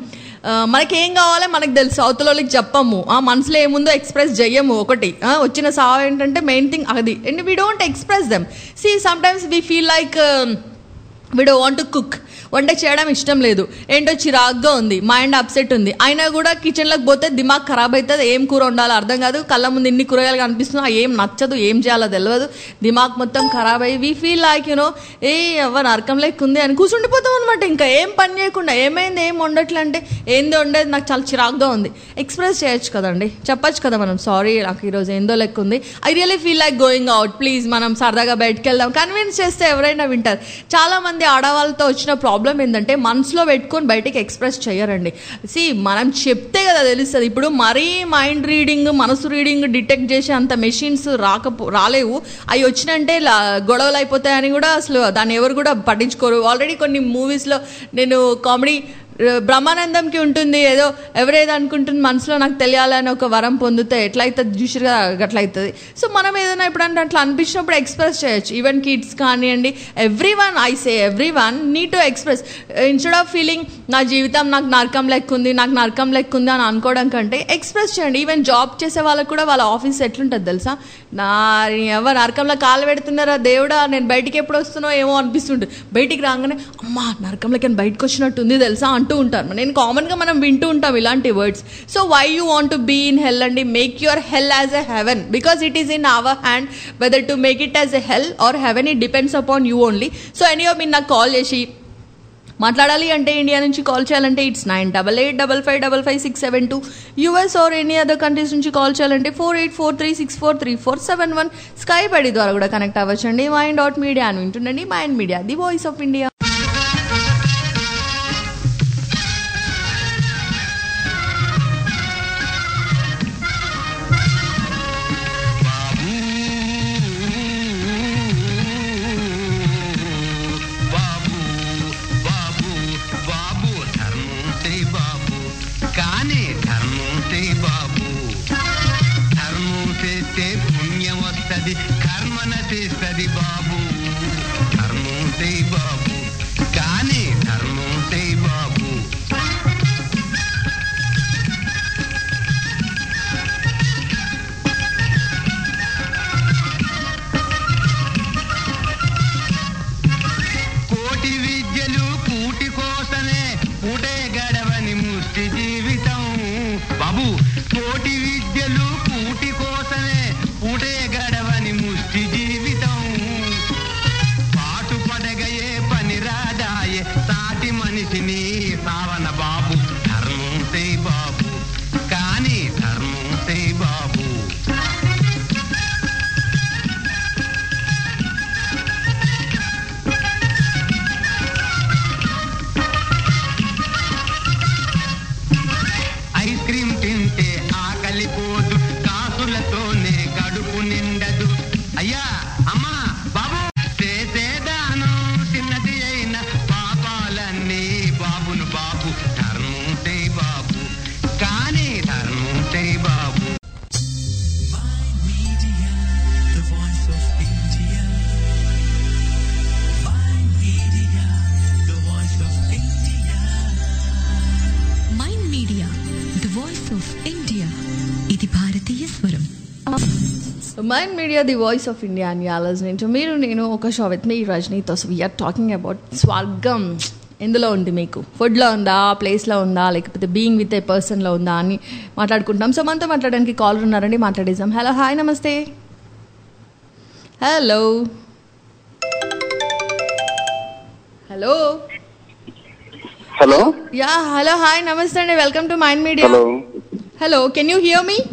మనకేం కావాలో మనకు తెలుసు, అవతల వాళ్ళకి చెప్పము, మనసులో ఏముందో ఎక్స్ప్రెస్ చెయ్యము. ఒకటి వచ్చిన సావు ఏంటంటే మెయిన్ థింగ్ అది. And we don't express them. See sometimes we feel like we don't want to cook. వంట చేయడం ఇష్టం లేదు, ఏంటో చిరాగ్గా ఉంది, మైండ్ అప్సెట్ ఉంది, అయినా కూడా కిచెన్లోకి పోతే దిమాగ్ ఖరాబ్ అవుతుంది. ఏం కూర వండాలో అర్థం కాదు, కళ్ళ ముందు ఇన్ని కూరగాయలు కనిపిస్తున్నా ఏం నచ్చదు, ఏం చేయాలో తెలియదు, దిమాగ్ మొత్తం ఖరాబ్ అయ్యి వీ ఫీల్ లైక్ ఎవరు నరకం లెక్క ఉంది అని కూర్చుండిపోతాం అనమాట. ఇంకా ఏం పని చేయకుండా ఏమైంది ఏం వండట్లే అంటే ఏందో వండేది నాకు చాలా చిరాగ్గా ఉంది. ఎక్స్ప్రెస్ చేయొచ్చు కదండి, చెప్పచ్చు కదా మనం, సారీ నాకు ఈరోజు ఏందో లెక్క ఉంది, I really feel like going out, please మనం సరదాగా బయటకు వెళ్దాం. కన్విన్స్ చేస్తే ఎవరైనా వింటారు. చాలా మంది ఆడవాళ్ళతో వచ్చిన ప్రాబ్లం ఏంటంటే మనసులో పెట్టుకొని బయటికి ఎక్స్ప్రెస్ చేయరండి. మనం చెప్తే కదా తెలుస్తుంది. ఇప్పుడు మరీ మైండ్ రీడింగ్, మనసు రీడింగ్ డిటెక్ట్ చేసే అంత మెషిన్స్ రాలేవు. అవి వచ్చినంటే గొడవలు అయిపోతాయని కూడా అసలు దాన్ని ఎవరు కూడా పట్టించుకోరు. ఆల్రెడీ కొన్ని మూవీస్లో నేను కామెడీ బ్రహ్మానందంకి ఉంటుంది, ఏదో ఎవరేదో అనుకుంటుంది మనసులో నాకు తెలియాలని ఒక వరం పొందితే ఎట్లయితుంది చూసిగా అట్లయితుంది. సో మనం ఏదైనా ఎప్పుడంటే అట్లా అనిపించినప్పుడు ఎక్స్ప్రెస్ చేయొచ్చు. ఈవెన్ కిడ్స్ కానివ్వండి, everyone, I say everyone need to express. Instead of feeling నా జీవితం నాకు నరకం లెక్కుంది అని అనుకోవడం కంటే ఎక్స్ప్రెస్ చేయండి. ఈవెన్ జాబ్ చేసే వాళ్ళకు కూడా వాళ్ళ ఆఫీస్ ఎట్లుంటుంది తెలుసా, ఎవరు నరకంలో కాలు పెడుతున్నారా దేవుడా, నేను బయటికి ఎప్పుడు వస్తున్నో ఏమో అనిపిస్తుంటుంది. బయటికి రాగానే అమ్మా నరకంలోకి బయటకు వచ్చినట్టుంది తెలుసా అంటూ ఉంటారు. నేను కామన్గా మనం వింటూ ఉంటాం ఇలాంటి words. So why you want to be in hell అండి, make your hell as a heaven, because it is in our hand whether to make it as a hell or heaven. It depends upon you only. So anyhow మీరు నాకు call చేసి మాట్లాడాలి అంటే, India నుంచి call చేయాలంటే it's 9885555672. US or any other countries నుంచి call చేయాలంటే 4843643471. Skype ID ద్వారా కూడా కనెక్ట్ అవ్వచ్చండి. mind.media అని వింటుండండి. Mind media, the voice of India. కర్మన చేస్తుంది బాబు, ధర్మం చేయి బాబు, కానీ ధర్మం చేయి బాబు. కోటి విద్యలు కూటి కోసమే, కూటే గడవని ముష్టి జీవితం బాబు. కోటి విద్యలు కూటి కోసమే, కూటే గడవని ముష్టి జీవితం. పాటు పడగయే పని రాదాయే, సాటి మనిషిని సావన బాబు. ధర్మం చేయి బాబు, కానీ ధర్మం చేయి బాబు. ఐస్ క్రీమ్ తింటే ఆకలి పోదు, కాసులతోనే గడుపు నిండదు. అయ్యా అమ్మా బాబు, చేసేదానం చిన్నది అయిన పాపాలన్నీ బాబును బాబు. ధర్మం చేయి బాబు, కానీ ధర్మం చేయి బాబు. The voice of India. Mind Media, the voice of India. Mind media, the voice of India. ఇది భారతీయ స్వరం. Mind media, the voice of India అని ఆలోచన. మీరు నేను ఒక షో విత్ మీ రజనీతో వీఆర్ టాకింగ్ అబౌట్ స్వర్గం ఎందులో ఉంది, మీకు ఫుడ్లో ఉందా, ప్లేస్లో ఉందా, లేకపోతే బీయింగ్ విత్ ఏ పర్సన్లో ఉందా అని మాట్లాడుకుంటాం. సో మనతో మాట్లాడడానికి కాలర్ ఉన్నారండి, మాట్లాడేద్దాం. హలో, హాయ్, నమస్తే. Hello hello hello yeah hello, hi, నమస్తే అండి. Welcome to mind media. Hello, can you hear me?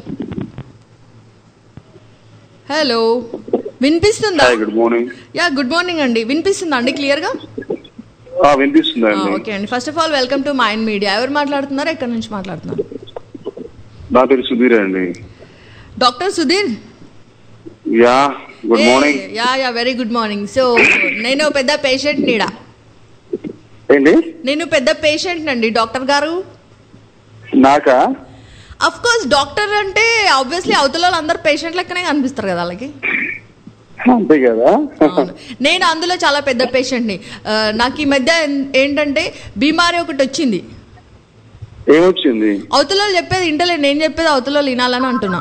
Hello, వినిపిస్తుందా? Good morning. Yeah, good morning అండి. వినిపిస్తుందా అండి క్లియర్గా? వినిపిస్తుందండి. ఓకే అండి. First of all welcome to mind media. ఎవరు మాట్లాడుతున్నారు, ఎక్కడి నుంచి మాట్లాడుతున్నారు? నా పేరు సుధీర్ అండి. Doctor Sudheer? Yeah, good morning. Yeah yeah, very good morning. So నేను పెద్ద పేషెంట్ నీడా. ఏంటి? నేను పెద్ద పేషెంట్ అండి డాక్టర్ గారు. నాకా? అఫ్ కోర్స్, డాక్టర్ అంటే ఆబ్వియస్లీ అవతల అందరు పేషెంట్ లెక్కనే కనిపిస్తారు కదా వాళ్ళకి. అంతే కదా. నేను అందులో చాలా పెద్ద పేషెంట్ని. నాకు ఈ మధ్య ఏంటంటే బీమారి ఒకటి వచ్చింది. ఏమొచ్చింది? అవతల చెప్పేది ఇంటలేదు, నేను చెప్పేది అవతల వినాలని అంటున్నా.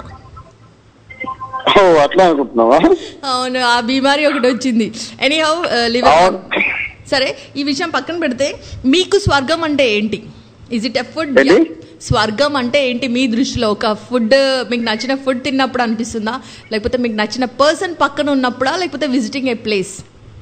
అట్లా అనుకుంటున్నావా? అవును, ఆ బీమారి ఒకటి వచ్చింది. Anyhow liver. సరే, ఈ విషయం పక్కన పెడితే మీకు స్వర్గం అంటే ఏంటి? Is it a food? స్వర్గం అంటే ఏంటి మీ దృష్టిలో? ఒక ఫుడ్, మీకు నచ్చిన ఫుడ్ తిన్నప్పుడు అనిపిస్తుందా, లేకపోతే మీకు నచ్చిన పర్సన్ పక్కన ఉన్నప్పుడా, లేకపోతే విజిటింగ్ ఏ ప్లేస్?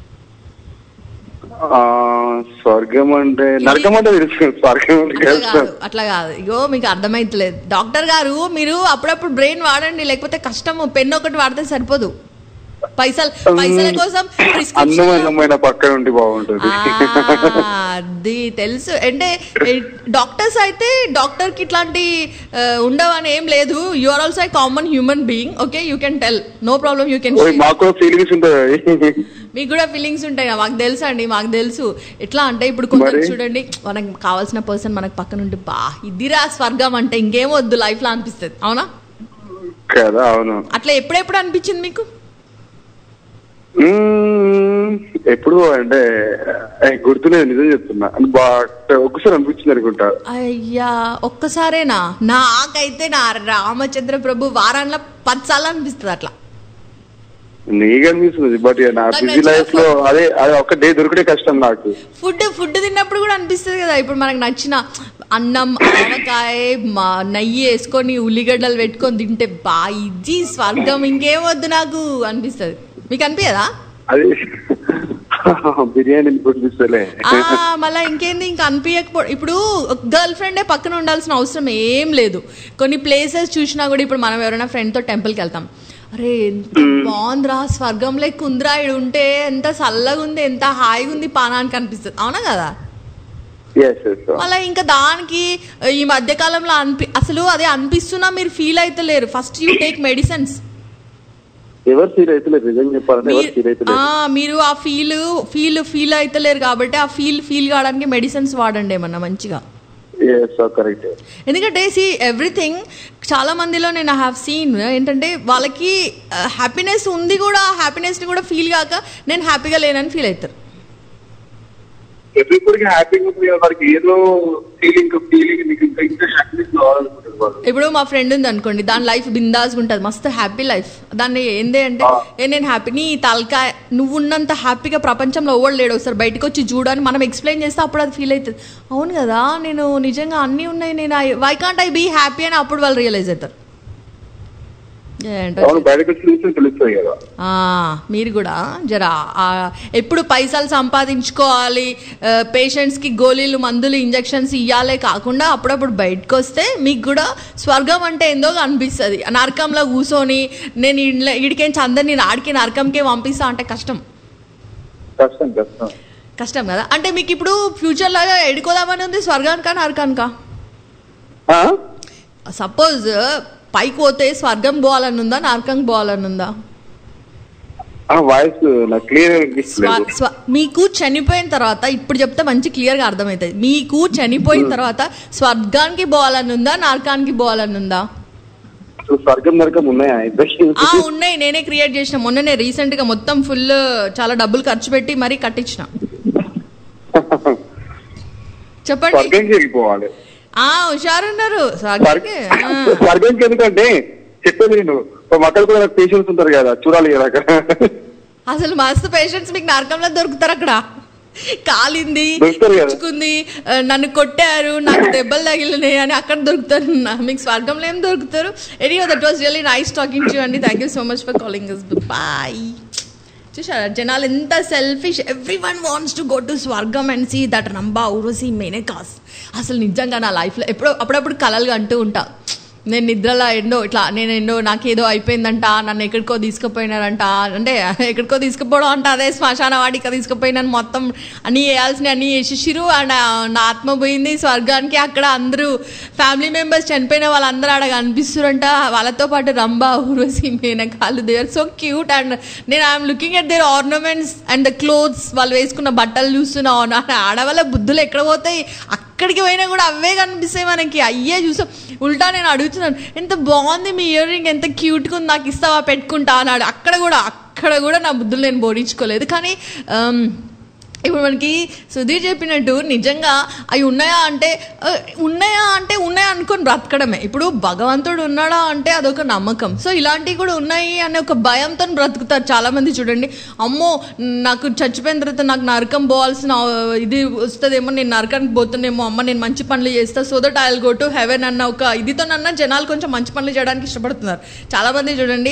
స్వర్గం అంటే నరకం అంటే తెలుసు, స్వర్గం అట్లా కాదు. ఇగో మీకు అర్థమైతలేదు డాక్టర్ గారు, మీరు అప్పుడప్పుడు బ్రెయిన్ వాడండి, లేకపోతే కష్టము. పెన్ ఒకటి వాడితే సరిపోదు, పైసల కోసం అందమైన పక్కన ఉంటే బాగుంటుంది. అది తెలుసు. అంటే డాక్టర్స్ అయితే డాక్టర్ కి ఇట్లాంటి ఉండవని ఏం లేదు. You are also common human being. Okay, you can tell, no problem, you can. మాకు ఫీలింగ్స్ ఉంటాయి. మీకు కూడా ఫీలింగ్స్ ఉంటాయి, మాకు తెలుసు అండి, మాకు తెలుసు. ఎట్లా అంటే ఇప్పుడు కొంచెం చూడండి, మనకు కావాల్సిన పర్సన్ మనకు పక్కన ఉంటే బా ఇదిరా స్వర్గం అంటే, ఇంకేం వద్దు లైఫ్ లో అనిపిస్తుంది. అవునా కదా? అవును. అట్లా ఎప్పుడెప్పుడు అనిపించింది మీకు? ఎప్పుడు అంటే గుర్తులేదు, నిజం చెప్తున్నా. ఒక్కసారి అనిపించింది అనుకుంటా. అయ్యా, ఒక్కసారేనా? నాకైతే నా రామచంద్ర ప్రభు వారాల్లో 10 సార్లు అనిపిస్తుంది అట్లా. నీకు అనిపిస్తుంది, బట్ నా బిజీ లైఫ్ లో అదే ఒక డే దొరికితే కష్టం నాకు. ఫుడ్ తిన్నప్పుడు కూడా అనిపిస్తుంది కదా. ఇప్పుడు మనకు నచ్చిన అన్నం, ఆవకాయ, నెయ్యి వేసుకొని ఉల్లిగడ్డలు పెట్టుకొని తింటే బా ఇది స్వర్గం, ఇంకేం వద్దు నాకు అనిపిస్తుంది. మీకు అనిపించదా? అది బిర్యానీ మళ్ళీ ఇంకేంది, ఇంకా అనిపించకపో. ఇప్పుడు గర్ల్ ఫ్రెండే పక్కన ఉండాల్సిన అవసరం ఏం లేదు. కొన్ని ప్లేసెస్ చూసినా కూడా, ఇప్పుడు మనం ఎవరైనా ఫ్రెండ్ తో టెంపుల్కి వెళ్తాం, అరే ఎంత బాగుందిరా, స్వర్గం లెక్క ఉందిరా, ఇడు ఉంటే ఎంత చల్లగా ఉంది, ఎంత హాయిగా ఉంది పానానికి అనిపిస్తుంది. అవునా కదా? మళ్ళీ ఇంకా దానికి ఈ మధ్య కాలంలో అసలు అదే అనిపిస్తున్నా మీరు ఫీల్ అయితే లేరు. First you take medicines. మీరు ఆ ఫీల్ అయితలేరు కాబట్టి ఆ ఫీల్ కావడానికి మెడిసిన్స్ వాడండి ఏమన్నా మంచిగా. ఎందుకంటే ఎవ్రీథింగ్ చాలా మందిలో నేను హ్యావ్ సీన్ ఏంటంటే, వాళ్ళకి హ్యాపీనెస్ ఉంది కూడా, హ్యాపీనెస్ ని కూడా ఫీల్ కాక నేను హ్యాపీగా లేనని ఫీల్ అవుతారు. ఇప్పుడు మా ఫ్రెండ్ ఉంది అనుకోండి, దాని లైఫ్ బిందాస్ ఉంటుంది, మస్తు హ్యాపీ లైఫ్. దాన్ని ఏంది అంటే, నేను హ్యాపీ, నీ తలకాయ నువ్వు ఉన్నంత హ్యాపీగా ప్రపంచంలో ఎవరు లేడు, ఒకసారి బయటకు వచ్చి చూడని మనం ఎక్స్ప్లెయిన్ చేస్తే అప్పుడు అది ఫీల్ అవుతుంది. అవును కదా, నేను నిజంగా అన్నీ ఉన్నాయి, నేను why can't I be happy అని అప్పుడు వాళ్ళు రియలైజ్ అవుతారు. మీరు కూడా జరా ఎప్పుడు పైసలు సంపాదించుకోవాలి, పేషెంట్స్ కి గోళీలు, మందులు, ఇంజెక్షన్స్ ఇవ్వాలే కాకుండా అప్పుడప్పుడు బయటకు వస్తే మీకు కూడా స్వర్గం అంటే ఏందో అనిపిస్తుంది. నరకంలో కూర్చొని నేను ఇడికేంచి అందరినీ ఆడికి నరకంకే పంపిస్తా అంటే కష్టం కదా. అంటే మీకు ఇప్పుడు ఫ్యూచర్ లాగా ఎడుకోదామని ఉంది, స్వర్గానికా నరకానికా? సపోజ్ పైకి పోతే స్వర్గం పోవాలని ఉందా, నరకం పోవాలని ఉందా? మీకు చనిపోయిన తర్వాత, ఇప్పుడు చెప్తే మంచి క్లియర్ గా అర్థమవుతుంది, మీకు చనిపోయిన తర్వాత స్వర్గానికి పోవాలని ఉందా, నరకానికి పోవాలని ఉందా? ఉన్నాయి, నేనే క్రియేట్ చేసిన. మొన్ననే రీసెంట్ గా మొత్తం ఫుల్ చాలా డబ్బులు ఖర్చు పెట్టి మరీ కట్టించిన. చెప్పండి. హుషారున్నారు. స్వర్గానికి ఎందుకంటే చెప్పేది నేను, మక్కలు కూడా పేషెంట్స్ ఉంటారు కదా, చూడాలి కదా. అసలు మస్తు పేషెంట్స్ మీకు నరకంలో దొరుకుతారు. అక్కడ కాలింది, పుచ్చుకుంది, నన్ను కొట్టారు, నాకు దెబ్బలు తగిలినాయి అని అక్కడ దొరుకుతారు. మీకు స్వర్గంలో ఏం దొరుకుతారు? Anyhow, that was really nice talking to you అండి. Thank you so much for calling us. Bye. చూసారా జనాలు ఎంత selfish. Everyone wants to go to స్వర్గం and see that Rambha, Urvashi, Menakas. అసలు నిజంగా నా లైఫ్లో అప్పుడప్పుడు కలలుగా అంటూ ఉంటా, నేను నిద్రలో నేను నాకేదో అయిపోయిందంట, నన్ను ఎక్కడికో తీసుకుపోయినారంట. అంటే ఎక్కడికో తీసుకుపోవడం అంటే అదే శ్మశాన వాటికి తీసుకుపోయినాను, మొత్తం అన్నీ వేయాల్సిన అన్నీ వేసేసిరు. అండ్ నా ఆత్మ పోయింది స్వర్గానికి. అక్కడ అందరూ ఫ్యామిలీ మెంబర్స్ చనిపోయిన వాళ్ళందరూ ఆడ కనిపిస్తురంట, వాళ్ళతో పాటు రంభా, ఊర్వశి, మేనకాలు. They are so cute. And నేను I'm looking at their ornaments and the clothes, వాళ్ళు వేసుకున్న బట్టలు చూస్తున్నా. ఆడవాళ్ళ బుద్ధులు ఎక్కడ పోతాయి, అక్కడికి పోయినా కూడా అవే కనిపిస్తాయి మనకి, అయ్యే చూసాం. ఉల్టా నేను అడుగుతున్నాను, ఎంత బాగుంది మీ ఇయర్ రింగ్, ఎంత క్యూట్గా ఉంది, నాకు ఇస్తావా, పెట్టుకుంటా అన్నాడు. అక్కడ కూడా నా బుద్ధులు నేను బోడించుకోలేదు. కానీ ఇప్పుడు మనకి సుధీర్ చెప్పినట్టు నిజంగా అవి ఉన్నాయా అంటే ఉన్నాయా అనుకొని బ్రతకడమే. ఇప్పుడు భగవంతుడు ఉన్నాడా అంటే అదొక నమ్మకం. సో ఇలాంటివి కూడా ఉన్నాయి అనే ఒక భయంతో బ్రతుకుతారు చాలామంది. చూడండి, అమ్మో నాకు చచ్చిపోయిన తర్వాత నాకు నరకం పోవాల్సిన ఇది వస్తుందేమో, నేను నరకానికి పోతున్నామో, అమ్మ నేను మంచి పనులు చేస్తా so that I will go to heaven అన్న ఒక ఇదితోనన్నా జనాలు కొంచెం మంచి పనులు చేయడానికి ఇష్టపడుతున్నారు చాలామంది. చూడండి,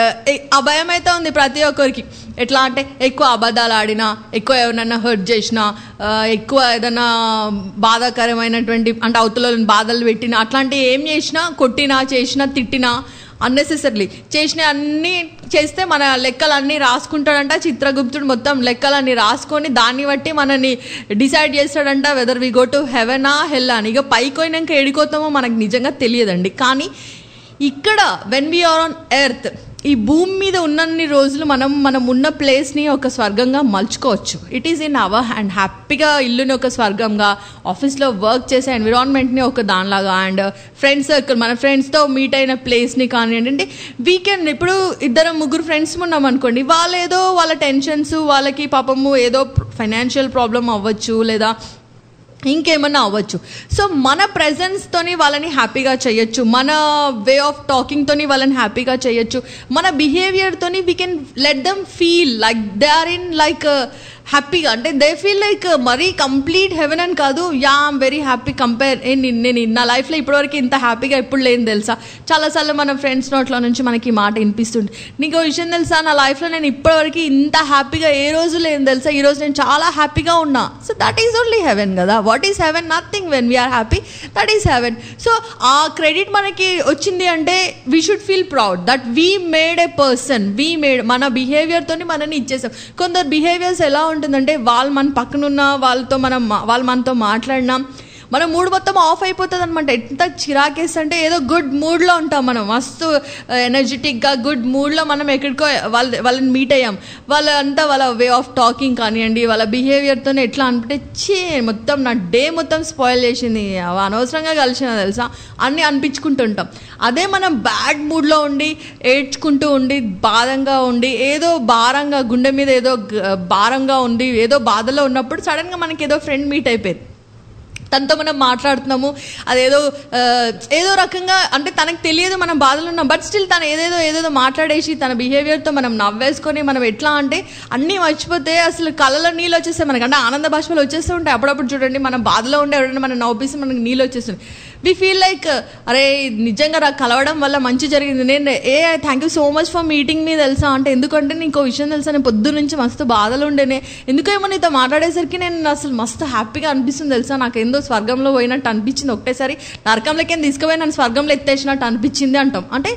ఆ భయం అయితే ఉంది ప్రతి ఒక్కరికి. ఎట్లా అంటే ఎక్కువ అబద్ధాలు ఆడినా, ఎక్కువ ఎవరన్నా హర్ట్ చేసినా, ఎక్కువ ఏదైనా బాధాకరమైనటువంటి అంటే అవతలని బాధలు పెట్టినా, అట్లాంటివి ఏం చేసినా, కొట్టినా, చేసినా, తిట్టినా, అన్నెసెసరీలీ చేసిన అన్నీ చేస్తే మన లెక్కలన్నీ రాసుకుంటాడంట చిత్రగుప్తుడు. మొత్తం లెక్కలన్నీ రాసుకొని దాన్ని బట్టి మనని డిసైడ్ చేస్తాడంట వెదర్ వి గో టు హెవెనా హెల్ అని. ఇక పైకి పోయినాక ఏడిపోతామో మనకు నిజంగా తెలియదండి. కానీ ఇక్కడ వెన్ వీఆర్ ఆన్ ఎర్త్, ఈ భూమి మీద ఉన్నన్ని రోజులు మనం ఉన్న ప్లేస్ని ఒక స్వర్గంగా మలుచుకోవచ్చు. It is in our hand. హ్యాపీగా ఇల్లుని ఒక స్వర్గంగా, ఆఫీస్లో వర్క్ చేసే ఎన్విరాన్మెంట్ని ఒక దానిలాగా, అండ్ ఫ్రెండ్స్ సర్కిల్ మన ఫ్రెండ్స్తో మీట్ అయిన ప్లేస్ని కానివ్వండి. అంటే వీకెండ్ ఇప్పుడు 2-3 ఫ్రెండ్స్ ఉన్నాం అనుకోండి, వాళ్ళు ఏదో వాళ్ళ టెన్షన్స్, వాళ్ళకి పాపము ఏదో ఫైనాన్షియల్ ప్రాబ్లం అవ్వచ్చు లేదా ఇంకేమన్నా అవ్వచ్చు. సో మన ప్రెజెన్స్తోని వాళ్ళని హ్యాపీగా చేయొచ్చు, మన వే ఆఫ్ టాకింగ్తోని వాళ్ళని హ్యాపీగా చేయొచ్చు, మన బిహేవియర్తోని we can let them feel like they are in like హ్యాపీగా. అంటే దే ఫీల్ లైక్ మరీ కంప్లీట్ హెవెన్ అని కాదు, yeah I'm very happy compare. నేను నా లైఫ్లో ఇప్పటివరకు ఇంత హ్యాపీగా ఎప్పుడు లేని తెలుసా. చాలాసార్లు మన ఫ్రెండ్స్ నోట్ల నుంచి మనకి మాట వినిపిస్తుంది, నీకు విషయం తెలుసా, నా లైఫ్లో నేను ఇప్పటివరకు ఇంత హ్యాపీగా ఏ రోజు లేని తెలుసా, ఈరోజు నేను చాలా హ్యాపీగా ఉన్నా. So that is only heaven కదా. What is heaven? Nothing. When we are happy, that is heaven. So ఆ క్రెడిట్ మనకి వచ్చింది అంటే we should feel proud that we made a person, మన బిహేవియర్తోని మనని ఇచ్చేసాం. కొందరు బిహేవియర్స్ ఎలా ఉంటుందంటే, వాళ్ళు మన పక్కనున్న వాళ్ళు మనతో మాట్లాడినా మన మూడ్ మొత్తం ఆఫ్ అయిపోతుంది అనమాట. ఎంత చిరాకేస్తుంటే ఏదో గుడ్ మూడ్లో ఉంటాం మనం, మస్తు ఎనర్జెటిక్గా గుడ్ మూడ్లో మనం ఎక్కడికో వాళ్ళని మీట్ అయ్యాం, వాళ్ళంతా వాళ్ళ వే ఆఫ్ టాకింగ్ కానివ్వండి, వాళ్ళ బిహేవియర్తోనే ఎట్లా అంటే మొత్తం నా డే మొత్తం స్పాయిల్ చేసింది, అనవసరంగా కలిసిన తెలుసా అన్నీ అనిపించుకుంటుంటాం. అదే మనం బ్యాడ్ మూడ్లో ఉండి ఏడ్చుకుంటూ ఉండి బాధంగా ఉండి ఏదో భారంగా గుండె మీద ఏదో భారంగా ఉండి ఏదో బాధలో ఉన్నప్పుడు సడన్గా మనకి ఏదో ఫ్రెండ్ మీట్ అయిపోయింది, తనతో మనం మాట్లాడుతున్నాము, ఏదో రకంగా అంటే తనకు తెలియదు మనం బాధలు ఉన్నాం, బట్ స్టిల్ తను ఏదేదో మాట్లాడేసి తన బిహేవియర్తో మనం నవ్వేసుకొని మనం ఎట్లా అంటే అన్నీ మర్చిపోతే అసలు కళ్ళలో నీళ్ళు వచ్చేస్తాయి మనకి. అంటే ఆనంద భాష్పాలు వచ్చేస్తూ ఉంటాయి అప్పుడప్పుడు. చూడండి, మనం బాధలో ఉండే ఎవరైనా మనం నవ్విస్తే మనకి నీళ్ళు వచ్చేస్తుంది. వి ఫీల్ లైక్ అరే నిజంగా కలవడం వల్ల మంచి జరిగింది, నేను thank you so much for meeting me తెలుసా అంటే, ఎందుకంటే నీకు విషయం తెలుసా, నేను పొద్దు నుంచి మస్తు బాధలు ఉండేనే, ఎందుకేమో నీతో మాట్లాడేసరికి నేను అసలు మస్తు హ్యాపీగా అనిపిస్తుంది తెలుసా, నాకు ఏందో స్వర్గంలో పోయినట్టు అనిపించింది, ఒకటేసారి నరకంలోకి తీసుకుపోయి నన్ను స్వర్గంలో ఎత్తేసినట్టు అనిపించింది అంటాం. అంటే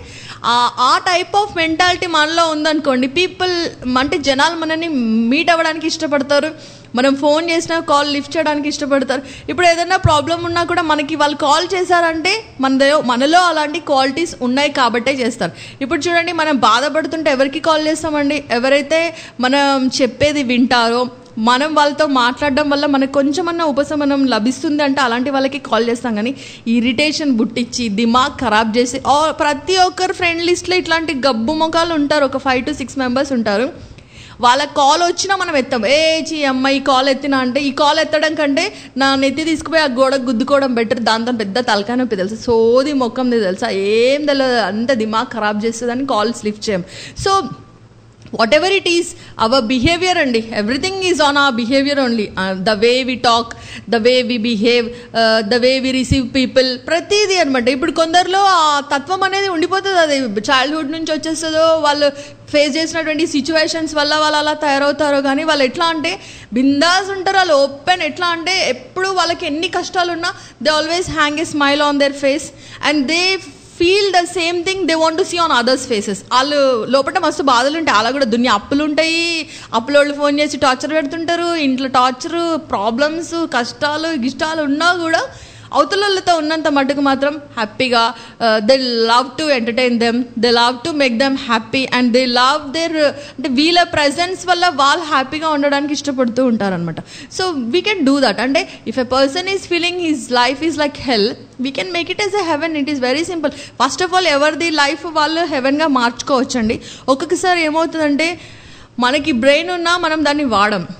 ఆ టైప్ ఆఫ్ మెంటాలిటీ మనలో ఉందనుకోండి, పీపుల్ అంటే జనాలు మనని మీట్ అవ్వడానికి ఇష్టపడతారు, మనం ఫోన్ చేసినా కాల్ లిఫ్ట్ చేయడానికి ఇష్టపడతారు. ఇప్పుడు ఏదైనా ప్రాబ్లం ఉన్నా కూడా మనకి వాళ్ళు కాల్ చేశారంటే మనలో అలాంటి క్వాలిటీస్ ఉన్నాయి కాబట్టే చేస్తారు. ఇప్పుడు చూడండి, మనం బాధపడుతుంటే ఎవరికి కాల్ చేస్తామండి? ఎవరైతే మనం చెప్పేది వింటారో, మనం వాళ్ళతో మాట్లాడడం వల్ల మనకు కొంచెమన్నా ఉపశమనం లభిస్తుంది అంటే అలాంటి వాళ్ళకి కాల్ చేస్తాం. కానీ ఇరిటేషన్ బుట్టించి దిమాగ్ ఖరాబ్ చేసి ప్రతి ఒక్కరు ఫ్రెండ్ లిస్ట్లో ఇట్లాంటి గబ్బు మొఖాలు ఉంటారు, ఒక 5 to 6 మెంబర్స్ ఉంటారు. వాళ్ళ కాల్ వచ్చినా మనం ఎత్తాం, అమ్మ ఈ కాల్ ఎత్తినా అంటే, ఈ కాల్ ఎత్తడం కంటే నా నెత్తి తీసుకుపోయి ఆ గోడకు గుద్దుకోవడం బెటర్, దాంతో పెద్ద తలకాయ నొప్పి తెలుసా, సోది మొక్కంది తెలుసా, ఏం తెలియదు, అంత దిమాగ్ ఖరాబ్ చేస్తుందని కాల్స్ లిఫ్ట్ చేయం. So whatever it is, our behavior andi, everything is on our behavior only, the way we talk, the way we behave, the way we receive people, ప్రతిదీ అనమాట. ఇప్పుడు కొందరిలో ఆ తత్వం అనేది ఉండిపోతుంది, అది చైల్డ్హుడ్ నుంచి వచ్చేస్తుందో, వాళ్ళు ఫేస్ చేసినటువంటి సిచ్యువేషన్స్ వల్ల వాళ్ళు అలా తయారవుతారో. కానీ వాళ్ళు ఎట్లా అంటే బిందాస్ ఉంటారు, వాళ్ళు ఓపెన్, ఎట్లా అంటే ఎప్పుడు వాళ్ళకి ఎన్ని కష్టాలు ఉన్నా they always hang a smile on their face and they feel the same thing they want to see on others faces. వాళ్ళు లోపల మస్తు బాధలు ఉంటాయి, అలా కూడా దునియా అప్పులు ఉంటాయి, అప్పులోళ్ళు ఫోన్ చేసి టార్చర్ పెడుతుంటారు, ఇంట్లో టార్చరు, ప్రాబ్లమ్స్, కష్టాలు గిష్టాలు ఉన్నా కూడా అవతలతో ఉన్నంత మటుకు మాత్రం హ్యాపీగా they love to entertain them, they love to make them happy and they love their, అంటే వీళ్ళ ప్రెజెన్స్ వల్ల వాళ్ళు హ్యాపీగా ఉండడానికి ఇష్టపడుతూ ఉంటారనమాట. So we can do that. అంటే if a person is feeling his life is like hell, we can make it as a heaven. It is very simple. First of all ఎవరిది లైఫ్ వాళ్ళు హెవెన్గా మార్చుకోవచ్చండి. ఒక్కొక్కసారి ఏమవుతుందంటే మనకి బ్రెయిన్ ఉన్నా మనం దాన్ని వాడం,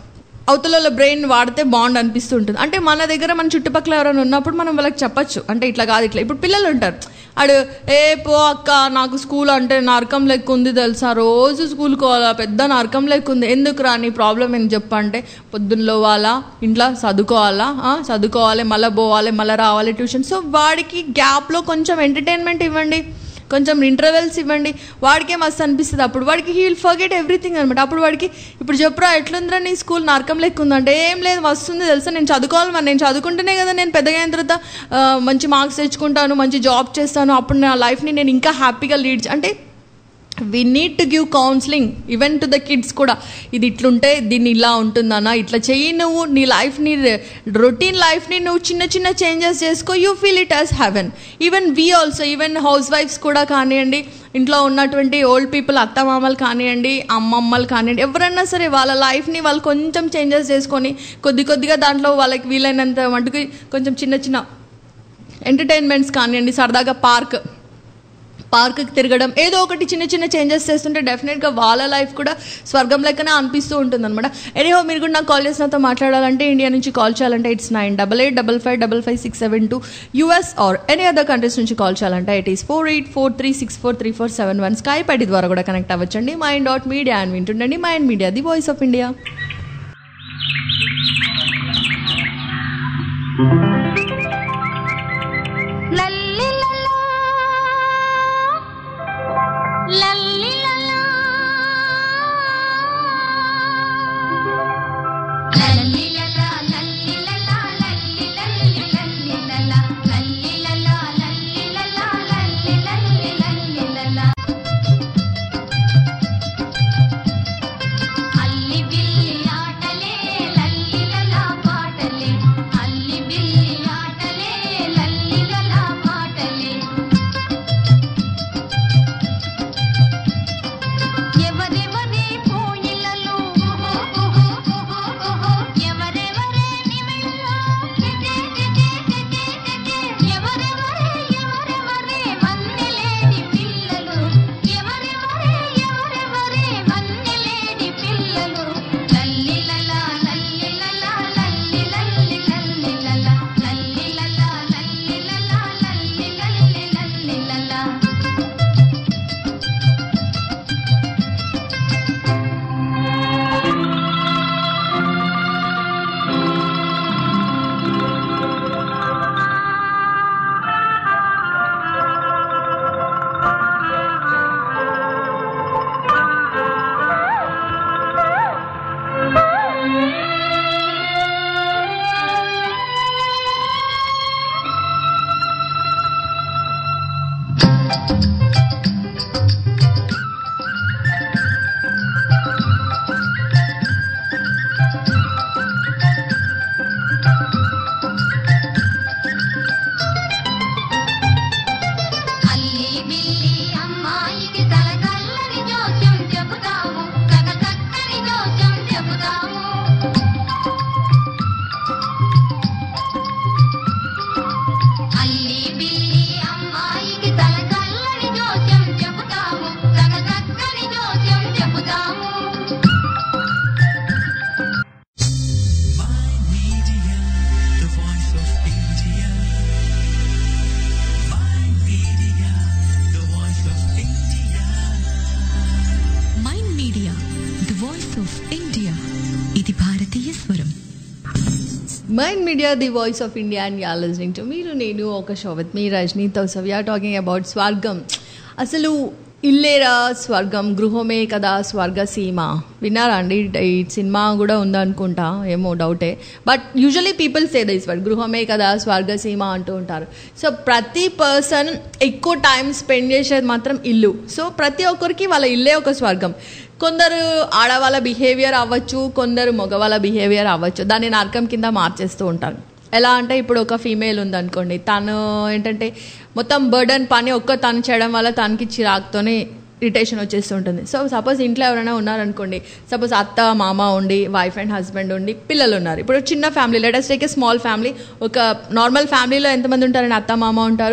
అవతల బ్రెయిన్ వాడితే బాగుండు అనిపిస్తుంటుంది. అంటే మన దగ్గర మన చుట్టుపక్కల ఎవరైనా ఉన్నప్పుడు మనం వాళ్ళకి చెప్పచ్చు, అంటే ఇట్లా కాదు ఇట్లా. ఇప్పుడు పిల్లలు ఉంటారు, ఆడు పో అక్క నాకు స్కూల్ అంటే నరకం లెక్క ఉంది తెలుసా, రోజు స్కూల్కి పోవాలా, పెద్ద నరకం లెక్క ఉంది, ఎందుకు రా నీ ప్రాబ్లం ఏంటి చెప్పంటే, పొద్దున్న లేవాలా, ఇంట్లో చదువుకోవాలి, మళ్ళీ పోవాలి, మళ్ళీ రావాలి ట్యూషన్. సో వాడికి గ్యాప్లో కొంచెం ఎంటర్టైన్మెంట్ ఇవ్వండి, కొంచెం ఇంటర్వెల్స్ ఇవ్వండి, వాడికే మస్తు అనిపిస్తుంది. అప్పుడు వాడికి హీ విల్ ఫర్గెట్ ఎవ్రీథింగ్ అనమాట. అప్పుడు వాడికి ఇప్పుడు చెప్పురా ఎట్లుందిరా నీ స్కూల్ నరకం లెక్క ఉందంటే, ఏం లేదు వస్తుంది తెలుసా, నేను చదువుకోవాలి, మరి నేను చదువుకుంటేనే కదా నేను పెద్దగా అయిన తర్వాత మంచి మార్క్స్ తెచ్చుకుంటాను, మంచి జాబ్ చేస్తాను, అప్పుడు నా లైఫ్ని నేను ఇంకా హ్యాపీగా లీడ్ అంటే we need to give counselling even to the kids కూడా. ఇది ఇట్లుంటే దీన్ని ఇలా ఉంటుందన్నా, ఇట్లా చెయ్యి, నువ్వు నీ లైఫ్ని రొటీన్ లైఫ్ని నువ్వు చిన్న చిన్న చేంజెస్ చేసుకో, you feel it as heaven. Even we also, even హౌస్ వైఫ్స్ కూడా కానివ్వండి, ఇంట్లో ఉన్నటువంటి ఓల్డ్ పీపుల్ అత్తమామలు కానివ్వండి, అమ్మమ్మలు కానివ్వండి, ఎవరైనా సరే వాళ్ళ లైఫ్ని వాళ్ళు కొంచెం చేంజెస్ చేసుకొని కొద్దిగా దాంట్లో వాళ్ళకి వీలైనంత మటుకు కొంచెం చిన్న చిన్న ఎంటర్టైన్మెంట్స్ కానివ్వండి, సరదాగా పార్క్కి తిరగడం, ఏదో ఒకటి చిన్న చిన్న చేంజెస్ చేస్తుంటే డెఫినెట్గా వాళ్ళ లైఫ్ కూడా స్వర్గం లెక్కనే అనిపిస్తూ ఉంటుంది అనమాట. ఎనీహో మీరు కూడా నాకు కాల్ చేసి నాతో మాట్లాడాలంటే, ఇండియా నుంచి కాల్ చేయాలంటే it's 9885555672, US or any other countries నుంచి కాల్ చేయాలంటే it is 4843643471. స్కైప్ ఐడి ద్వారా కూడా కనెక్ట్ అవ్వచ్చండి. mind.media అని వింటుండండి. Mind media, the voice of India. Mind media, the voice of India, and you are listening to మీరు నేను ఒక షో విత్ మీ రజనీతో. So we are talking about స్వర్గం. అసలు ఇల్లేరా స్వర్గం, గృహమే కదా స్వర్గసీమ. విన్నారా అండి? ఈ సినిమా కూడా ఉందనుకుంటా, ఏమో డౌటే. But usually people say this word, గృహమే కదా స్వర్గసీమ అంటూ ఉంటారు. సో ప్రతి పర్సన్ ఎక్కువ టైం స్పెండ్ చేసేది మాత్రం ఇల్లు. సో ప్రతి ఒక్కరికి వాళ్ళ ఇల్లే ఒక స్వర్గం. కొందరు ఆడవాళ్ళ బిహేవియర్ అవ్వచ్చు, కొందరు మగవాళ్ళ బిహేవియర్ అవ్వచ్చు, దాన్ని నరకం కింద మార్చేస్తూ ఉంటారు. ఎలా అంటే ఇప్పుడు ఒక ఫీమేల్ ఉందనుకోండి, తను ఏంటంటే మొత్తం బర్డన్ పని తను చేయడం వల్ల తనకి చిరాకుతోనే ఇరిటేషన్ వచ్చేస్తుంటుంది. సో సపోజ్ ఇంట్లో ఎవరైనా ఉన్నారనుకోండి, సపోజ్ అత్త మామ ఉండి, వైఫ్ అండ్ హస్బెండ్ ఉండి, పిల్లలు ఉన్నారు. ఇప్పుడు చిన్న family, let us take a small family. ఒక నార్మల్ ఫ్యామిలీలో ఎంతమంది ఉంటారని, అత్త మామ ఉంటారు,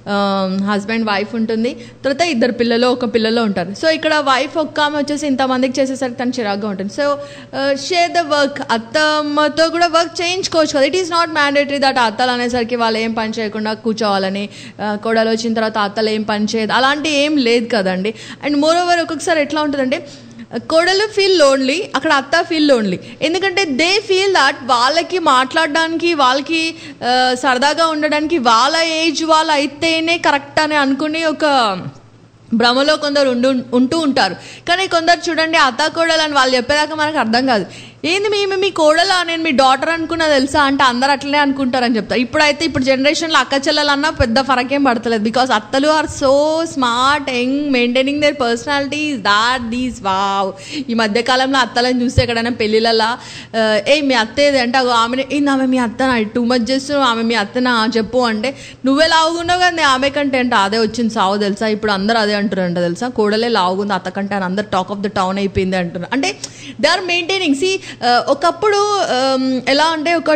హస్బెండ్ వైఫ్ ఉంటుంది, తర్వాత 2 పిల్లలు 1 పిల్లలో ఉంటారు. సో ఇక్కడ వైఫ్ ఒక్క ఆమె వచ్చేసి ఇంతమందికి చేసేసరికి తను చిరాగ్గా ఉంటుంది. So share the work. అత్తమ్మతో కూడా వర్క్ చేయించుకోవచ్చు కదా. It is not mandatory that అత్తలు అనేసరికి వాళ్ళు ఏం పని చేయకుండా కూర్చోవాలని, కోడలు వచ్చిన తర్వాత అత్తలు ఏం పని చేయదు, అలాంటి ఏం లేదు కదండి. అండ్ మోర్ ఓవర్ ఒక్కొక్కసారి ఎట్లా ఉంటుందంటే కోడలు ఫీల్ లోన్లీ, అక్కడ అత్త ఫీల్ లోన్లీ. ఎందుకంటే దే ఫీల్ దట్ వాళ్ళకి మాట్లాడడానికి, వాళ్ళకి సరదాగా ఉండడానికి వాళ్ళ ఏజ్ వాళ్ళు అయితేనే కరెక్ట్ అని అనుకుని ఒక భ్రమలో కొందరు ఉంటూ ఉంటారు. కానీ కొందరు చూడండి అత్త కోడలు అని వాళ్ళు చెప్పేదాకా మనకు అర్థం కాదు. ఏంది మీ కోడలా, నేను మీ డాటర్ అనుకున్నా తెలుసా అంటే అందరు అట్లనే అనుకుంటారని చెప్తారు. ఇప్పుడు జనరేషన్లో అక్క చెల్లెలన్నా పెద్ద ఫరకేం పడతలేదు. బికాస్ అత్తలు are so smart, young, maintaining their personalities these wow. ఈ మధ్యకాలంలో అత్తలను చూస్తే ఎక్కడైనా పెళ్ళిళ్ళలా మీ అత్త ఏది అంటే ఆమె మీ అత్తనా, టూ మచ్ చేస్తున్నావు, ఆమె మీ అత్తనా చెప్పు అంటే నువ్వే లావుగున్నావు కదా ఆమె కంటే అంటే అదే వచ్చింది సావు తెలుసా. ఇప్పుడు అందరూ అదే అంటారంట తెలుసా, కోడలే లావుగుంది అత్త కంటే అని అందరు టాక్ ఆఫ్ ద టౌన్ అయిపోయింది అంటున్నారు. అంటే దే ఆర్ మెయింటైనింగ్. ఒకప్పుడు ఎలా అంటే ఒక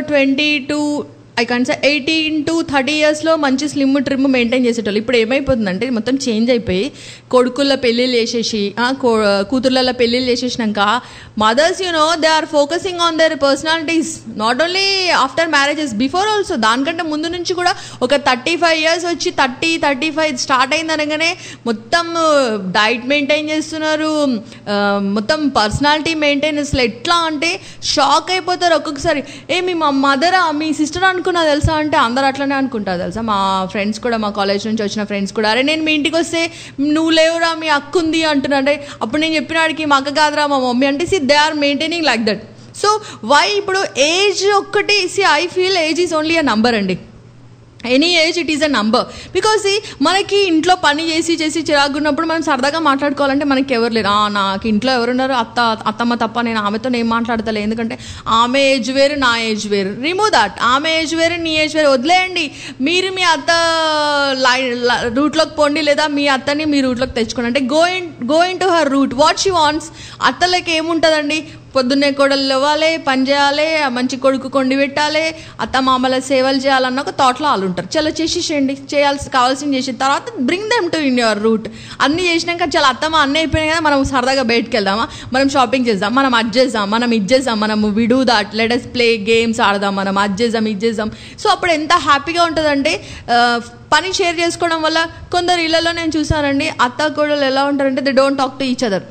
18 to 30 yearsలో మంచి స్లిమ్ ట్రిమ్ మెయింటైన్ చేసేటోళ్ళు. ఇప్పుడు ఏమైపోతుందంటే మొత్తం చేంజ్ అయిపోయి కొడుకుల పెళ్ళిళ్ళు చేసేసి కూతుర్ల పెళ్ళిళ్ళు చేసేసినాక mothers they are focusing on their personalities, not only after marriages, before also. దానికంటే ముందు నుంచి కూడా ఒక 35 years వచ్చి 30-35 స్టార్ట్ అయిందనగానే మొత్తం డైట్ మెయింటైన్ చేస్తున్నారు, మొత్తం పర్సనాలిటీ మెయింటైన్. అసలు ఎట్లా అంటే షాక్ అయిపోతారు ఒక్కొక్కసారి. మీ మదరా మీ సిస్టర్ అనుకున్నా తెలుసా అంటే అందరు అట్లనే అనుకుంటారు తెలుసా. మా ఫ్రెండ్స్ కూడా, మా కాలేజ్ నుంచి వచ్చిన ఫ్రెండ్స్ కూడా, అరే నేను మీ ఇంటికి వస్తే నువ్వు లేవురా మీ అక్క ఉంది అంటున్నా. అంటే అప్పుడు నేను చెప్పినాడికి మా అక్క కాదురా మా మమ్మీ అంటే they are maintaining like that. So why ఇప్పుడు ఏజ్ ఒక్కటి I feel age is only a number అండి. Any age it is a number. Because మనకి ఇంట్లో పని చేసి చిరాగున్నప్పుడు మనం సరదాగా మాట్లాడుకోవాలంటే మనకి ఎవరు లేరు. నాకు ఇంట్లో ఎవరున్నారు, అత్తమ్మ తప్ప, నేను ఆమెతో నేను మాట్లాడతలే. ఎందుకంటే ఆమె ఏజ్ వేరు, నా ఏజ్ వేరు. Remove that. ఆమె ఏజ్ వేరు, నీ ఏజ్ వేరు, వదిలేయండి. మీరు మీ అత్త రూట్లోకి పోండి, లేదా మీ అత్తని మీ రూట్లోకి తెచ్చుకోండి. అంటే go in to her route, what she wants. అత్తలకి ఏముంటుందండి, పొద్దున్నే కోడలు ఇవ్వాలి, పని చేయాలి, మంచి కొడుకు కొండి పెట్టాలి, అత్త మామల సేవలు చేయాలన్న ఒక థాట్లో వాళ్ళు ఉంటారు. చాలా చేసేసేయండి, కావాల్సింది చేసిన తర్వాత bring them to in your route. అన్నీ చేసినాక చాలా అత్తమ్మ అన్నీ అయిపోయినాయి కదా, మనం సరదాగా బయటకు వెళ్దామా, మనం షాపింగ్ చేద్దాం, మనం అది చేద్దాం, మనం ఇది చేద్దాం, మనం we do that, let us play games ఆడదాం, మనం అది చేద్దాం, ఇది చేద్దాం. సో అప్పుడు ఎంత హ్యాపీగా ఉంటుందంటే పని షేర్ చేసుకోవడం వల్ల. కొందరు ఇళ్లలో నేను చూసానండి, అత్త కోడలు ఎలా ఉంటారంటే they don't talk to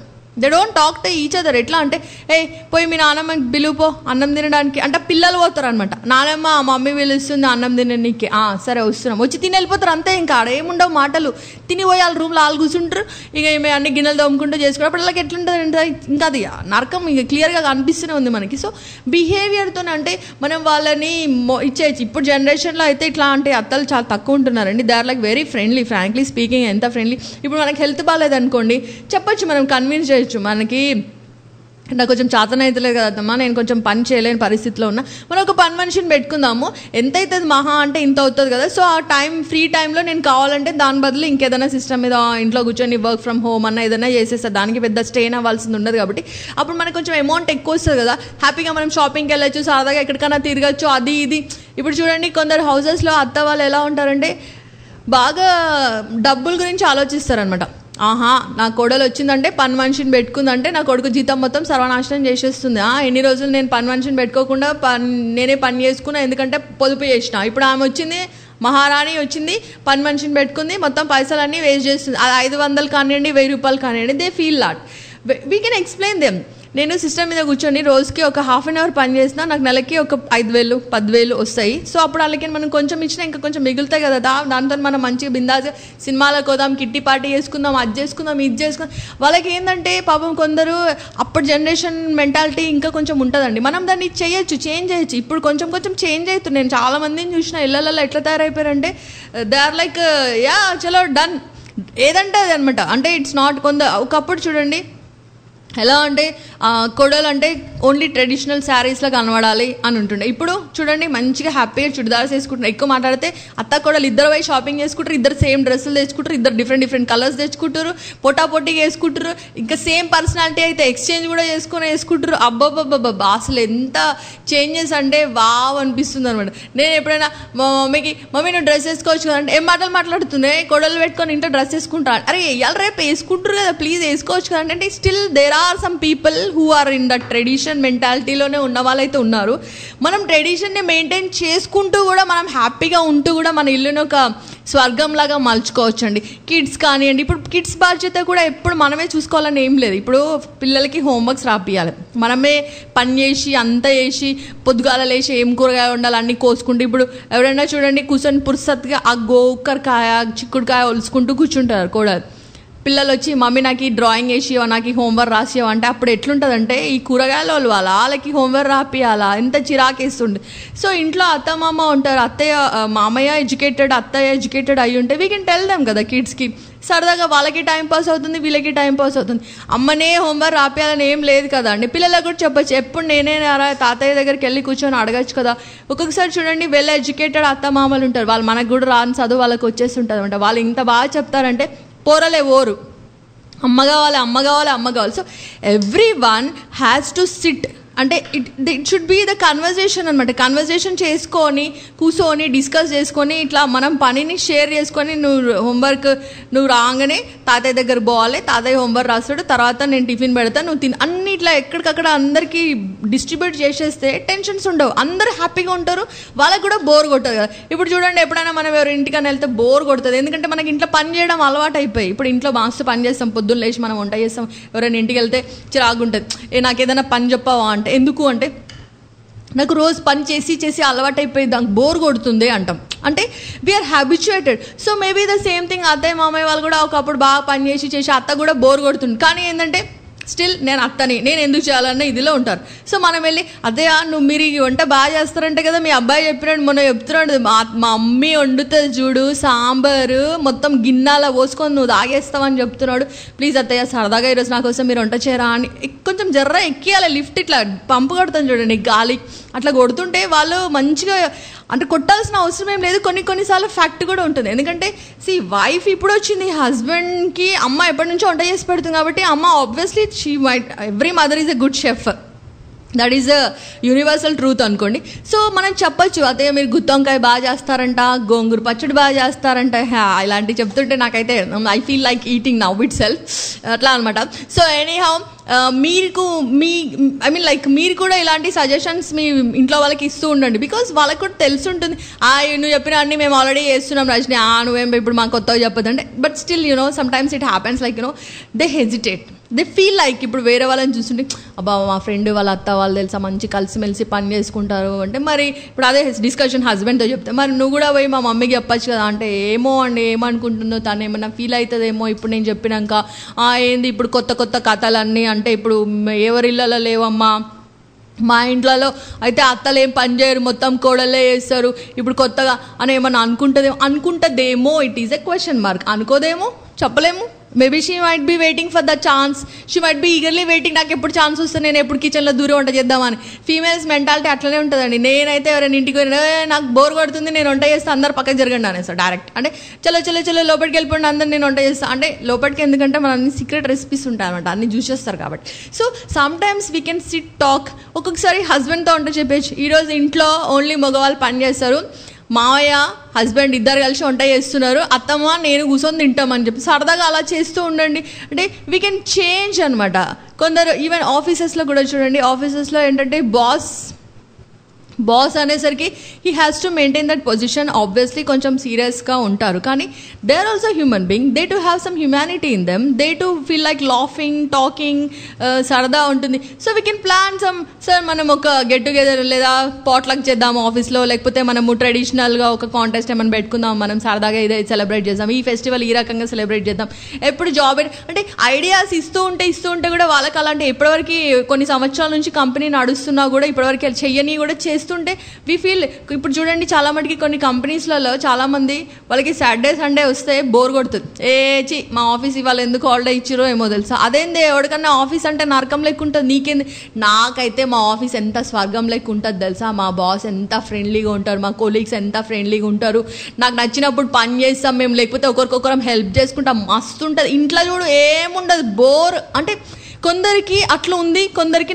each other. ఎట్లా అంటే పోయి మీ నాన్నమ్మకి పిలుపో అన్నం తినడానికి అంటే పిల్లలు పోతారు అనమాట. నానమ్మ మమ్మీ పిలుస్తుంది అన్నం తినడానికి, సరే వస్తున్నాం, వచ్చి తిని వెళ్ళిపోతారు అంతే. ఇంకా ఆడ ఏముండవు మాటలు. తిని పోయి వాళ్ళ రూమ్లో వాళ్ళు కూర్చుంటారు, ఇక ఏమే అన్ని గిన్నెలు తోముకుంటూ చేసుకోవడం. అప్పుడు వాళ్ళకి ఎట్లుంటుంది ఇంకా అది నరకం ఇక క్లియర్గా కనిపిస్తూనే ఉంది మనకి. సో బిహేవియర్తో అంటే మనం వాళ్ళని ఇచ్చేయచ్చు. ఇప్పుడు జనరేషన్లో అయితే ఇట్లా అంటే అత్తలు చాలా తక్కువ ఉంటున్నారండి. They are like very friendly, frankly speaking ఎంత ఫ్రెండ్లీ. ఇప్పుడు మనకి హెల్త్ బాగాలేదనుకోండి చెప్పొచ్చు, మనం కన్విన్స్ చేయొచ్చు. మనకి నాకు కొంచెం చేతన అవుతలేదు కదమ్మా, నేను కొంచెం పని చేయలేని పరిస్థితిలో ఉన్నా, మనం ఒక పని మనిషిని పెట్టుకుందాము, ఎంత అవుతుంది మహా అంటే ఇంత అవుతుంది కదా. సో ఆ ఫ్రీ టైంలో నేను కావాలంటే దాని బదులు ఇంకేదైనా సిస్టమ్ మీద ఇంట్లో కూర్చొని వర్క్ ఫ్రమ్ హోమ్ అన్న ఏదైనా చేసేస్తా. దానికి పెద్ద స్టేన్ అవ్వాల్సింది ఉండదు కాబట్టి అప్పుడు మనకు కొంచెం అమౌంట్ ఎక్కువ వస్తుంది కదా. హ్యాపీగా మనం షాపింగ్కి వెళ్ళచ్చు, సరదాగా ఎక్కడికైనా తిరగచ్చు, అది ఇది. ఇప్పుడు చూడండి కొందరు హౌసెస్లో అత్త వాళ్ళు ఎలా ఉంటారంటే బాగా డబ్బుల గురించి ఆలోచిస్తారనమాట. నా కోడలు వచ్చిందంటే పని మనిషిని పెట్టుకుందంటే నా కొడుకు జీతం మొత్తం సర్వనాశనం చేసేస్తుంది. ఎన్ని రోజులు నేను పని మనిషిని పెట్టుకోకుండా నేనే పని చేసుకున్నా, ఎందుకంటే పొదుపు చేసిన. ఇప్పుడు ఆమె వచ్చింది, మహారాణి వచ్చింది, పని మనిషిని పెట్టుకుంది, మొత్తం పైసలన్నీ వేస్ట్ చేస్తుంది. అది 500 కానివ్వండి, 1000 రూపాయలు కానివ్వండి, they feel lot. We can explain them. నేను సిస్టమ్ మీద కూర్చొని రోజుకి ఒక ½ an hour పని చేసినా నాకు నెలకి ఒక 5,000-10,000 వస్తాయి. సో అప్పుడు వాళ్ళకి మనం కొంచెం ఇచ్చినా ఇంకా కొంచెం మిగులుతాయి కదా. దాంతో మనం మంచిగా బిందాగా సినిమాలకు పోదాం, కిట్టి పార్టీ చేసుకుందాం, అది చేసుకుందాం, ఇది చేసుకుందాం. వాళ్ళకి ఏంటంటే పాపం కొందరు అప్పుడు జనరేషన్ మెంటాలిటీ ఇంకా కొంచెం ఉంటుందండి. మనం దాన్ని చేంజ్ చేయొచ్చు. ఇప్పుడు కొంచెం చేంజ్ అవుతుంది. నేను చాలా మందిని చూసిన ఇళ్ళల్లో ఎట్లా తయారైపోయారంటే దే ఆర్ లైక్ చలో డన్, ఏదంటే అది అనమాట. అంటే ఇట్స్ నాట్ ఒకప్పుడు చూడండి ఎలా అంటే కోడలు అంటే ఓన్లీ ట్రెడిషనల్ శారీస్లో కనబడాలి అని ఉంటుండే. ఇప్పుడు చూడండి మంచిగా హ్యాపీగా చుడిదార్స్ వేసుకుంటున్నారు. ఎక్కువ మాట్లాడితే అత్త కూడా ఇద్దరు పోయి షాపింగ్ చేసుకుంటారు, ఇద్దరు సేమ్ డ్రెస్సులు తెచ్చుకుంటారు, ఇద్దరు డిఫరెంట్ కలర్స్ తెచ్చుకుంటారు, పొట్టాపొట్టిగా వేసుకుంటారు. ఇంకా సేమ్ పర్సనాలిటీ అయితే ఎక్స్చేంజ్ కూడా వేసుకుంటారు. అబ్బబ్బబ్బబ్బా అసలు ఎంత చేంజెస్ అంటే వావ్ అనిపిస్తుంది అనమాట. నేను ఎప్పుడైనా మా మమ్మీకి మమ్మీ నువ్వు డ్రెస్ వేసుకోవచ్చు కదంటే ఏం మాట్లాడుతున్నాయి, కొడలు పెట్టుకొని ఇంట్లో డ్రెస్ వేసుకుంటా. అరే ఇవాళ రేపు వేసుకుంటారు కదా ప్లీజ్ వేసుకోవచ్చు కదంటే. అంటే still there are some people who are in the tradition మెంటాలిటీలోనే ఉన్న వాళ్ళైతే ఉన్నారు. మనం ట్రెడిషన్ని మెయింటైన్ చేసుకుంటూ కూడా మనం హ్యాపీగా ఉంటూ కూడా మన ఇల్లుని ఒక స్వర్గంలాగా మలుచుకోవచ్చు అండి. కిడ్స్ కానివ్వండి, ఇప్పుడు కిడ్స్ బాధ్యత కూడా ఎప్పుడు మనమే చూసుకోవాలని ఏం లేదు. ఇప్పుడు పిల్లలకి హోంవర్క్స్ రాపియాలి, మనమే పని చేసి అంతా చేసి పొద్దుగాల లేచి ఏం కూరగాయ ఉండాలి అన్నీ కోసుకుంటూ. ఇప్పుడు ఎవరైనా చూడండి కూర్చొని పురుసత్తుగా ఆ గోకరకాయ చిక్కుడుకాయ ఒలుసుకుంటూ కూర్చుంటారు కూడా. పిల్లలు వచ్చి మమ్మీ నాకు ఈ డ్రాయింగ్ వేసివా, నాకు ఈ హోంవర్క్ రాసివా అంటే అప్పుడు ఎట్లుంటుందంటే ఈ కూరగాయలు వాళ్ళ వాళ్ళకి హోంవర్క్ రాపియాలా ఎంత చిరాకేస్తుంది. సో ఇంట్లో అత్త మామ ఉంటారు, మామయ్య ఎడ్యుకేటెడ్ అయ్యి ఉంటే వీ కెన్ టెల్ దెమ్ కదా కిడ్స్కి. సరదాగా వాళ్ళకి టైం పాస్ అవుతుంది, వీళ్ళకి టైం పాస్ అవుతుంది. అమ్మనే హోంవర్క్ రాపియాలని ఏం లేదు కదా అండి. పిల్లలకు కూడా చెప్పచ్చు, ఎప్పుడు నేనే తాతయ్య దగ్గరికి వెళ్ళి కూర్చొని అడగచ్చు కదా. ఒక్కొక్కసారి చూడండి వెల్ ఎడ్యుకేటెడ్ అత్త మామలు ఉంటారు, వాళ్ళు మనకు కూడా రాని చదువు వాళ్ళకి వచ్చేస్తుంటుంది అనమాట. వాళ్ళు ఇంత బాగా చెప్తారంటే పోరలే ఓరు, అమ్మ కావాలి. So every one has to sit, అంటే it should be the conversation అనమాట. కన్వర్జేషన్ చేసుకొని కూర్చొని డిస్కస్ చేసుకొని ఇట్లా మనం పనిని షేర్ చేసుకొని నువ్వు రాగానే తాతయ్య దగ్గర పోవాలి, తాతయ్య హోంవర్క్ రాస్తాడు, తర్వాత నేను టిఫిన్ పెడతా, నువ్వు తిని అన్ని ఇట్లా ఎక్కడికక్కడ అందరికీ డిస్ట్రిబ్యూట్ చేసేస్తే టెన్షన్స్ ఉండవు, అందరూ హ్యాపీగా ఉంటారు, వాళ్ళకి కూడా బోర్ కొట్టదు కదా. ఇప్పుడు చూడండి ఎప్పుడైనా మనం ఎవరు ఇంటికన్నా వెళ్తే బోర్ కొడుతుంది, ఎందుకంటే మనకి ఇంట్లో పని చేయడం అలవాటు అయిపోయి. ఇప్పుడు ఇంట్లో మాస్తో పని చేస్తాం, పొద్దున్న లేచి మనం వంట చేస్తాం, ఎవరైనా ఇంటికి వెళ్తే చిరాకు ఉంటుంది, నాకు ఏదైనా పని చెప్పావా అంటే ఎందుకు అంటే నాకు రోజు పని చేసి అలవాటు అయిపోయి దానికి బోర్ కొడుతుంది అంటాం. అంటే we're habituated. So maybe the same thing అత్తయ్య మామయ్య వాళ్ళు కూడా ఒకప్పుడు బాగా పని చేసి అత్త కూడా బోర్ కొడుతుంది. కానీ ఏంటంటే స్టిల్ నేను అత్తని, నేను ఎందుకు చేయాలన్న ఇదిలో ఉంటారు. సో మనం వెళ్ళి అదే మీరు ఈ వంట బాగా చేస్తారంటే కదా మీ అబ్బాయి చెప్పినాడు, మొన్న చెప్తున్నాడు మా మమ్మీ వండుతుంది చూడు సాంబారు మొత్తం గిన్నెలా పోసుకొని నువ్వు తాగేస్తావని చెప్తున్నాడు, ప్లీజ్ అత్తయ్య సరదాగా ఈరోజు నా కోసం మీరు వంట చేయరా అని కొంచెం జర్ర ఎక్కియాలి. లిఫ్ట్ ఇట్లా పంపు కొడతాను చూడండి గాలి, అట్లా కొడుతుంటే వాళ్ళు మంచిగా, అంటే కొట్టాల్సిన అవసరం ఏం లేదు. కొన్నిసార్లు ఫ్యాక్ట్ కూడా ఉంటుంది, ఎందుకంటే వైఫ్ ఇప్పుడు వచ్చింది, హస్బెండ్కి అమ్మ ఎప్పటి నుంచో వంట చేసి పెడుతుంది కాబట్టి అమ్మ obviously every mother is a good chef, that is a universal truth అనుకోండి. సో మనం చెప్పచ్చు అదే మీరు గుత్తొంకాయ బాగా చేస్తారంట, గోంగూర పచ్చడి బాగా చేస్తారంట, ఇలాంటివి చెప్తుంటే నాకైతే I feel like eating now itself అట్లా అనమాట. సో ఎనీహౌ మీరు కూడా ఇలాంటి సజెషన్స్ మీ ఇంట్లో వాళ్ళకి ఇస్తూ ఉండండి, బికాజ్ వాళ్ళకి కూడా తెలిసి ఉంటుంది నువ్వు చెప్పిన అన్ని మేము ఆల్రెడీ చేస్తున్నాం రజని, నువ్వేం ఇప్పుడు మాకు కొత్తగా చెప్పొద్దంటే. But still sometimes it happens like they hesitate, they feel like ఇప్పుడు వేరే వాళ్ళని చూస్తుంటే అబ్బా మా ఫ్రెండ్ వాళ్ళ అత్త వాళ్ళు తెలుసా మంచి కలిసిమెలిసి పని చేసుకుంటారు అంటే, మరి ఇప్పుడు అదే డిస్కషన్ హస్బెండ్తో చెప్తే మరి నువ్వు కూడా పోయి మా మమ్మీకి చెప్పచ్చు కదా అంటే, ఏమో అండి ఏమనుకుంటుందో తను ఏమన్నా ఫీల్ అవుతుందేమో ఇప్పుడు నేను చెప్పినాక, ఏంది ఇప్పుడు కొత్త కథలన్నీ అంటే ఇప్పుడు ఎవరి ఇళ్ళలో లేవమ్మా, మా ఇంట్లో అయితే అత్తలు ఏం పని చేయరు మొత్తం కోడలే చేస్తారు ఇప్పుడు కొత్తగా అని ఏమన్నా అనుకుంటుందేమో. It is a question mark. అనుకోదేమో, చెప్పలేము. Maybe she might be waiting for the chance, she might be eagerly waiting నాకు ఎప్పుడు ఛాన్స్ వస్తే నేను ఎప్పుడు కిచెన్లో దూరం వంట చేద్దామని. ఫీమేల్స్ మెంటాలిటీ అట్లనే ఉంటుందండి. నేనైతే ఎవరైనా ఇంటికి నాకు బోర్ కొడుతుంది నేను వంట చేస్తే అందరు పక్కకి జరగండి అనేస్తాను డైరెక్ట్. అంటే చలో లోపలికి వెళ్ళిపోండి అందరు నేను వంట చేస్తాను అంటే లోపలికి, ఎందుకంటే మన అన్ని సీక్రెట్ రెసిపీస్ ఉంటాయి అనమాట, అన్ని చూసేస్తారు కాబట్టి. So sometimes we can sit talk. ఒక్కొక్కసారి హస్బెండ్తో వంట చెప్పేసి ఈరోజు ఇంట్లో ఓన్లీ మగవాళ్ళు పని చేస్తారు, మావయ్య హస్బెండ్ ఇద్దరు కలిసి వంట చేస్తున్నారు, అత్తమ్మ నేను కూర్చొని తింటామని చెప్పి సరదాగా అలా చేస్తూ ఉండండి. అంటే వీ కెన్ చేంజ్ అనమాట. కొందరు ఈవెన్ ఆఫీసెస్లో కూడా చూడండి, ఆఫీసెస్లో ఏంటంటే బాస్ అనేసరికి he has to maintain that position. Obviously కొంచెం సీరియస్గా ఉంటారు, కానీ they are also human being, they to have some humanity in them, they to feel like laughing talking, సరదా ఉంటుంది. So we can plan some, sir మనం ఒక get together లేదా potluck చేద్దాము ఆఫీస్లో, లేకపోతే మనము ట్రెడిషనల్గా ఒక కాంటెస్ట్ ఏమైనా పెట్టుకుందాం, మనం సరదాగా ఇదే సెలబ్రేట్ చేద్దాం, ఈ ఫెస్టివల్ ఈ రకంగా సెలబ్రేట్ చేద్దాం. ఎప్పుడు జాబ్ అంటే ఐడియాస్ ఇస్తూ ఉంటే కూడా వాళ్ళకి అలాంటి ఇప్పటివరకు కొన్ని సంవత్సరాల నుంచి కంపెనీ నడుస్తున్నా కూడా ఇప్పటివరకు చెయ్యని కూడా చేస్తూ చేస్తుంటే వి ఫీల్. ఇప్పుడు చూడండి చాలా మటుకి కొన్ని కంపెనీస్లలో చాలామంది వాళ్ళకి సాటర్డే సండే వస్తే బోర్ కొడుతుంది. మా ఆఫీస్ ఇవాళ ఎందుకు హాలిడే ఇచ్చిరో ఏమో తెలుసా. అదేంది ఎవరికన్నా ఆఫీస్ అంటే నరకం లెక్క ఉంటుంది, నీకేంది? నాకైతే మా ఆఫీస్ ఎంత స్వర్గం లెక్క ఉంటుంది తెలుసా. మా బాస్ ఎంత ఫ్రెండ్లీగా ఉంటారు, మా కొలీగ్స్ ఎంత ఫ్రెండ్లీగా ఉంటారు, నాకు నచ్చినప్పుడు పని చేస్తాం మేము, లేకపోతే ఒకరికొకరం హెల్ప్ చేసుకుంటాం, మస్తు ఉంటుంది. ఇంట్లో చూడు ఏముండదు, బోర్. అంటే కొందరికి అట్లా ఉంది, కొందరికి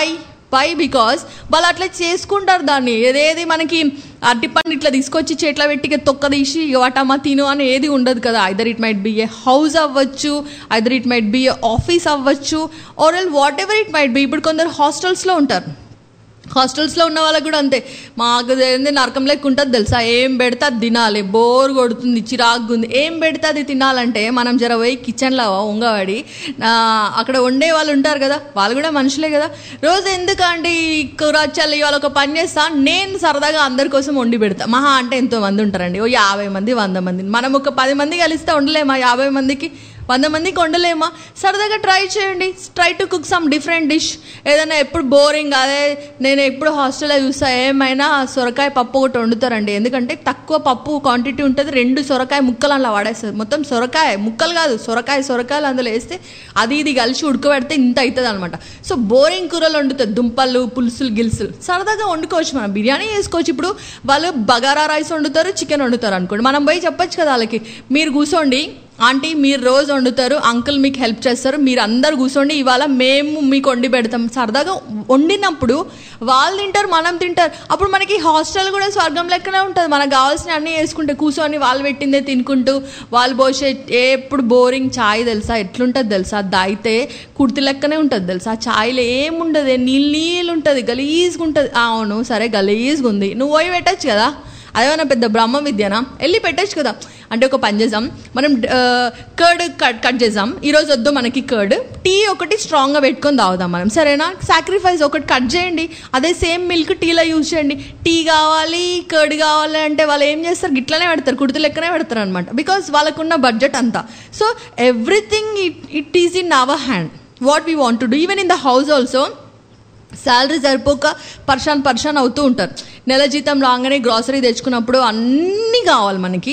వై బికాస్ వాళ్ళు అట్లా చేసుకుంటారు దాన్ని. ఏదేది మనకి అరటిపండు ఇట్లా తీసుకొచ్చి చేట్ల పెట్టి తొక్క తీసి వాటమ్మా తిను అని ఏది ఉండదు కదా. Either it might be a house అవ్వచ్చు, either it might be a office అవ్వచ్చు, or else whatever it might be. ఇప్పుడు కొందరు హాస్టల్స్లో ఉంటారు, హాస్టల్స్లో ఉన్న వాళ్ళకి కూడా అంతే. మాకు నరకం లెక్క ఉంటుంది తెలుసా. ఏం పెడితే అది తినాలి, బోర్ కొడుతుంది, చిరాకు ఉంది. ఏం పెడితే అది తినాలంటే మనం జర పోయి కిచెన్లో ఉంగవాడి అక్కడ వండే వాళ్ళు ఉంటారు కదా, వాళ్ళు కూడా మనుషులే కదా. రోజు ఎందుకంటే కూర చల్లి ఇవాళ ఒక పని చేస్తా, నేను సరదాగా అందరి కోసం వండి పెడతా. మహా అంటే ఎంతోమంది ఉంటారండి, 50 మంది 100 మంది. మనం ఒక 10 మంది కలిస్తే వండలేమా? 50 మందికి 100 మందికి వండలేమా? సరదాగా ట్రై చేయండి, try to cook some different dish. ఏదైనా ఎప్పుడు బోరింగ్, అదే నేను ఎప్పుడు హాస్టల్లో చూస్తా ఏమైనా సొరకాయ పప్పు ఒకటి వండుతారండి. ఎందుకంటే తక్కువ పప్పు క్వాంటిటీ ఉంటుంది, 2 సొరకాయ ముక్కలు అలా వాడేస్తారు. మొత్తం సొరకాయ ముక్కలు కాదు, సొరకాయలు అందులో వేస్తే అది ఇది కలిసి ఉడకబెడితే ఇంత అవుతుంది అనమాట. సో బోరింగ్ కూరలు వండుతుంది, దుంపలు పులుసులు గిల్సులు సరదాగా వండుకోవచ్చు. మనం బిర్యానీ చేసుకోవచ్చు. ఇప్పుడు వాళ్ళు బగారా రైస్ వండుతారు, చికెన్ వండుతారు అనుకోండి, మనం పోయి చెప్పొచ్చు కదా వాళ్ళకి, మీరు కూర్చోండి ఆంటీ, మీరు రోజు వండుతారు, అంకుల్ మీకు హెల్ప్ చేస్తారు, మీరు అందరు కూర్చోండి, ఇవాళ మేము మీకు వండి పెడతాం. సరదాగా వండినప్పుడు వాళ్ళు తింటారు, మనం తింటారు. అప్పుడు మనకి హాస్టల్ కూడా స్వర్గం లెక్కనే ఉంటుంది. మనకు కావాల్సిన అన్నీ వేసుకుంటే కూర్చొని వాళ్ళు పెట్టిందే తినుకుంటూ, వాళ్ళు పోసే ఎప్పుడు బోరింగ్ చాయ్ తెలుసా ఎట్లుంటుంది తెలుసా, దాయితే కుర్తి లెక్కనే ఉంటుంది తెలుసా. చాయ్లో ఏముండదు, నీళ్ళు ఉంటుంది, గలీజ్గా ఉంటుంది. అవును సరే గలీజ్గా ఉంది, నువ్వు పోయి పెట్టచ్చు కదా, అదేమన్నా పెద్ద బ్రహ్మ విద్యనా, వెళ్ళి పెట్టచ్చు కదా. అంటే ఒక పని చేద్దాం, మనం కర్డ్ కట్ చేద్దాం. ఈరోజు వద్దు మనకి కర్డ్, టీ ఒకటి స్ట్రాంగ్గా పెట్టుకొని తాగుదాం మనం, సరేనా? సాక్రిఫైస్ ఒకటి కట్ చేయండి, అదే సేమ్ మిల్క్ టీలో యూజ్ చేయండి. టీ కావాలి కర్డ్ కావాలి అంటే వాళ్ళు ఏం చేస్తారు, గిట్లనే పెడతారు, కుర్తి లెక్కనే పెడతారు అనమాట. బికాస్ వాళ్ళకున్న బడ్జెట్ అంతా. So everything it is in our hand, what we want to do. Even in the house also salary సరిపోక పర్షాన్ అవుతూ ఉంటారు. నెల జీతం రాగానే గ్రాసరీ తెచ్చుకున్నప్పుడు అన్నీ కావాలి మనకి.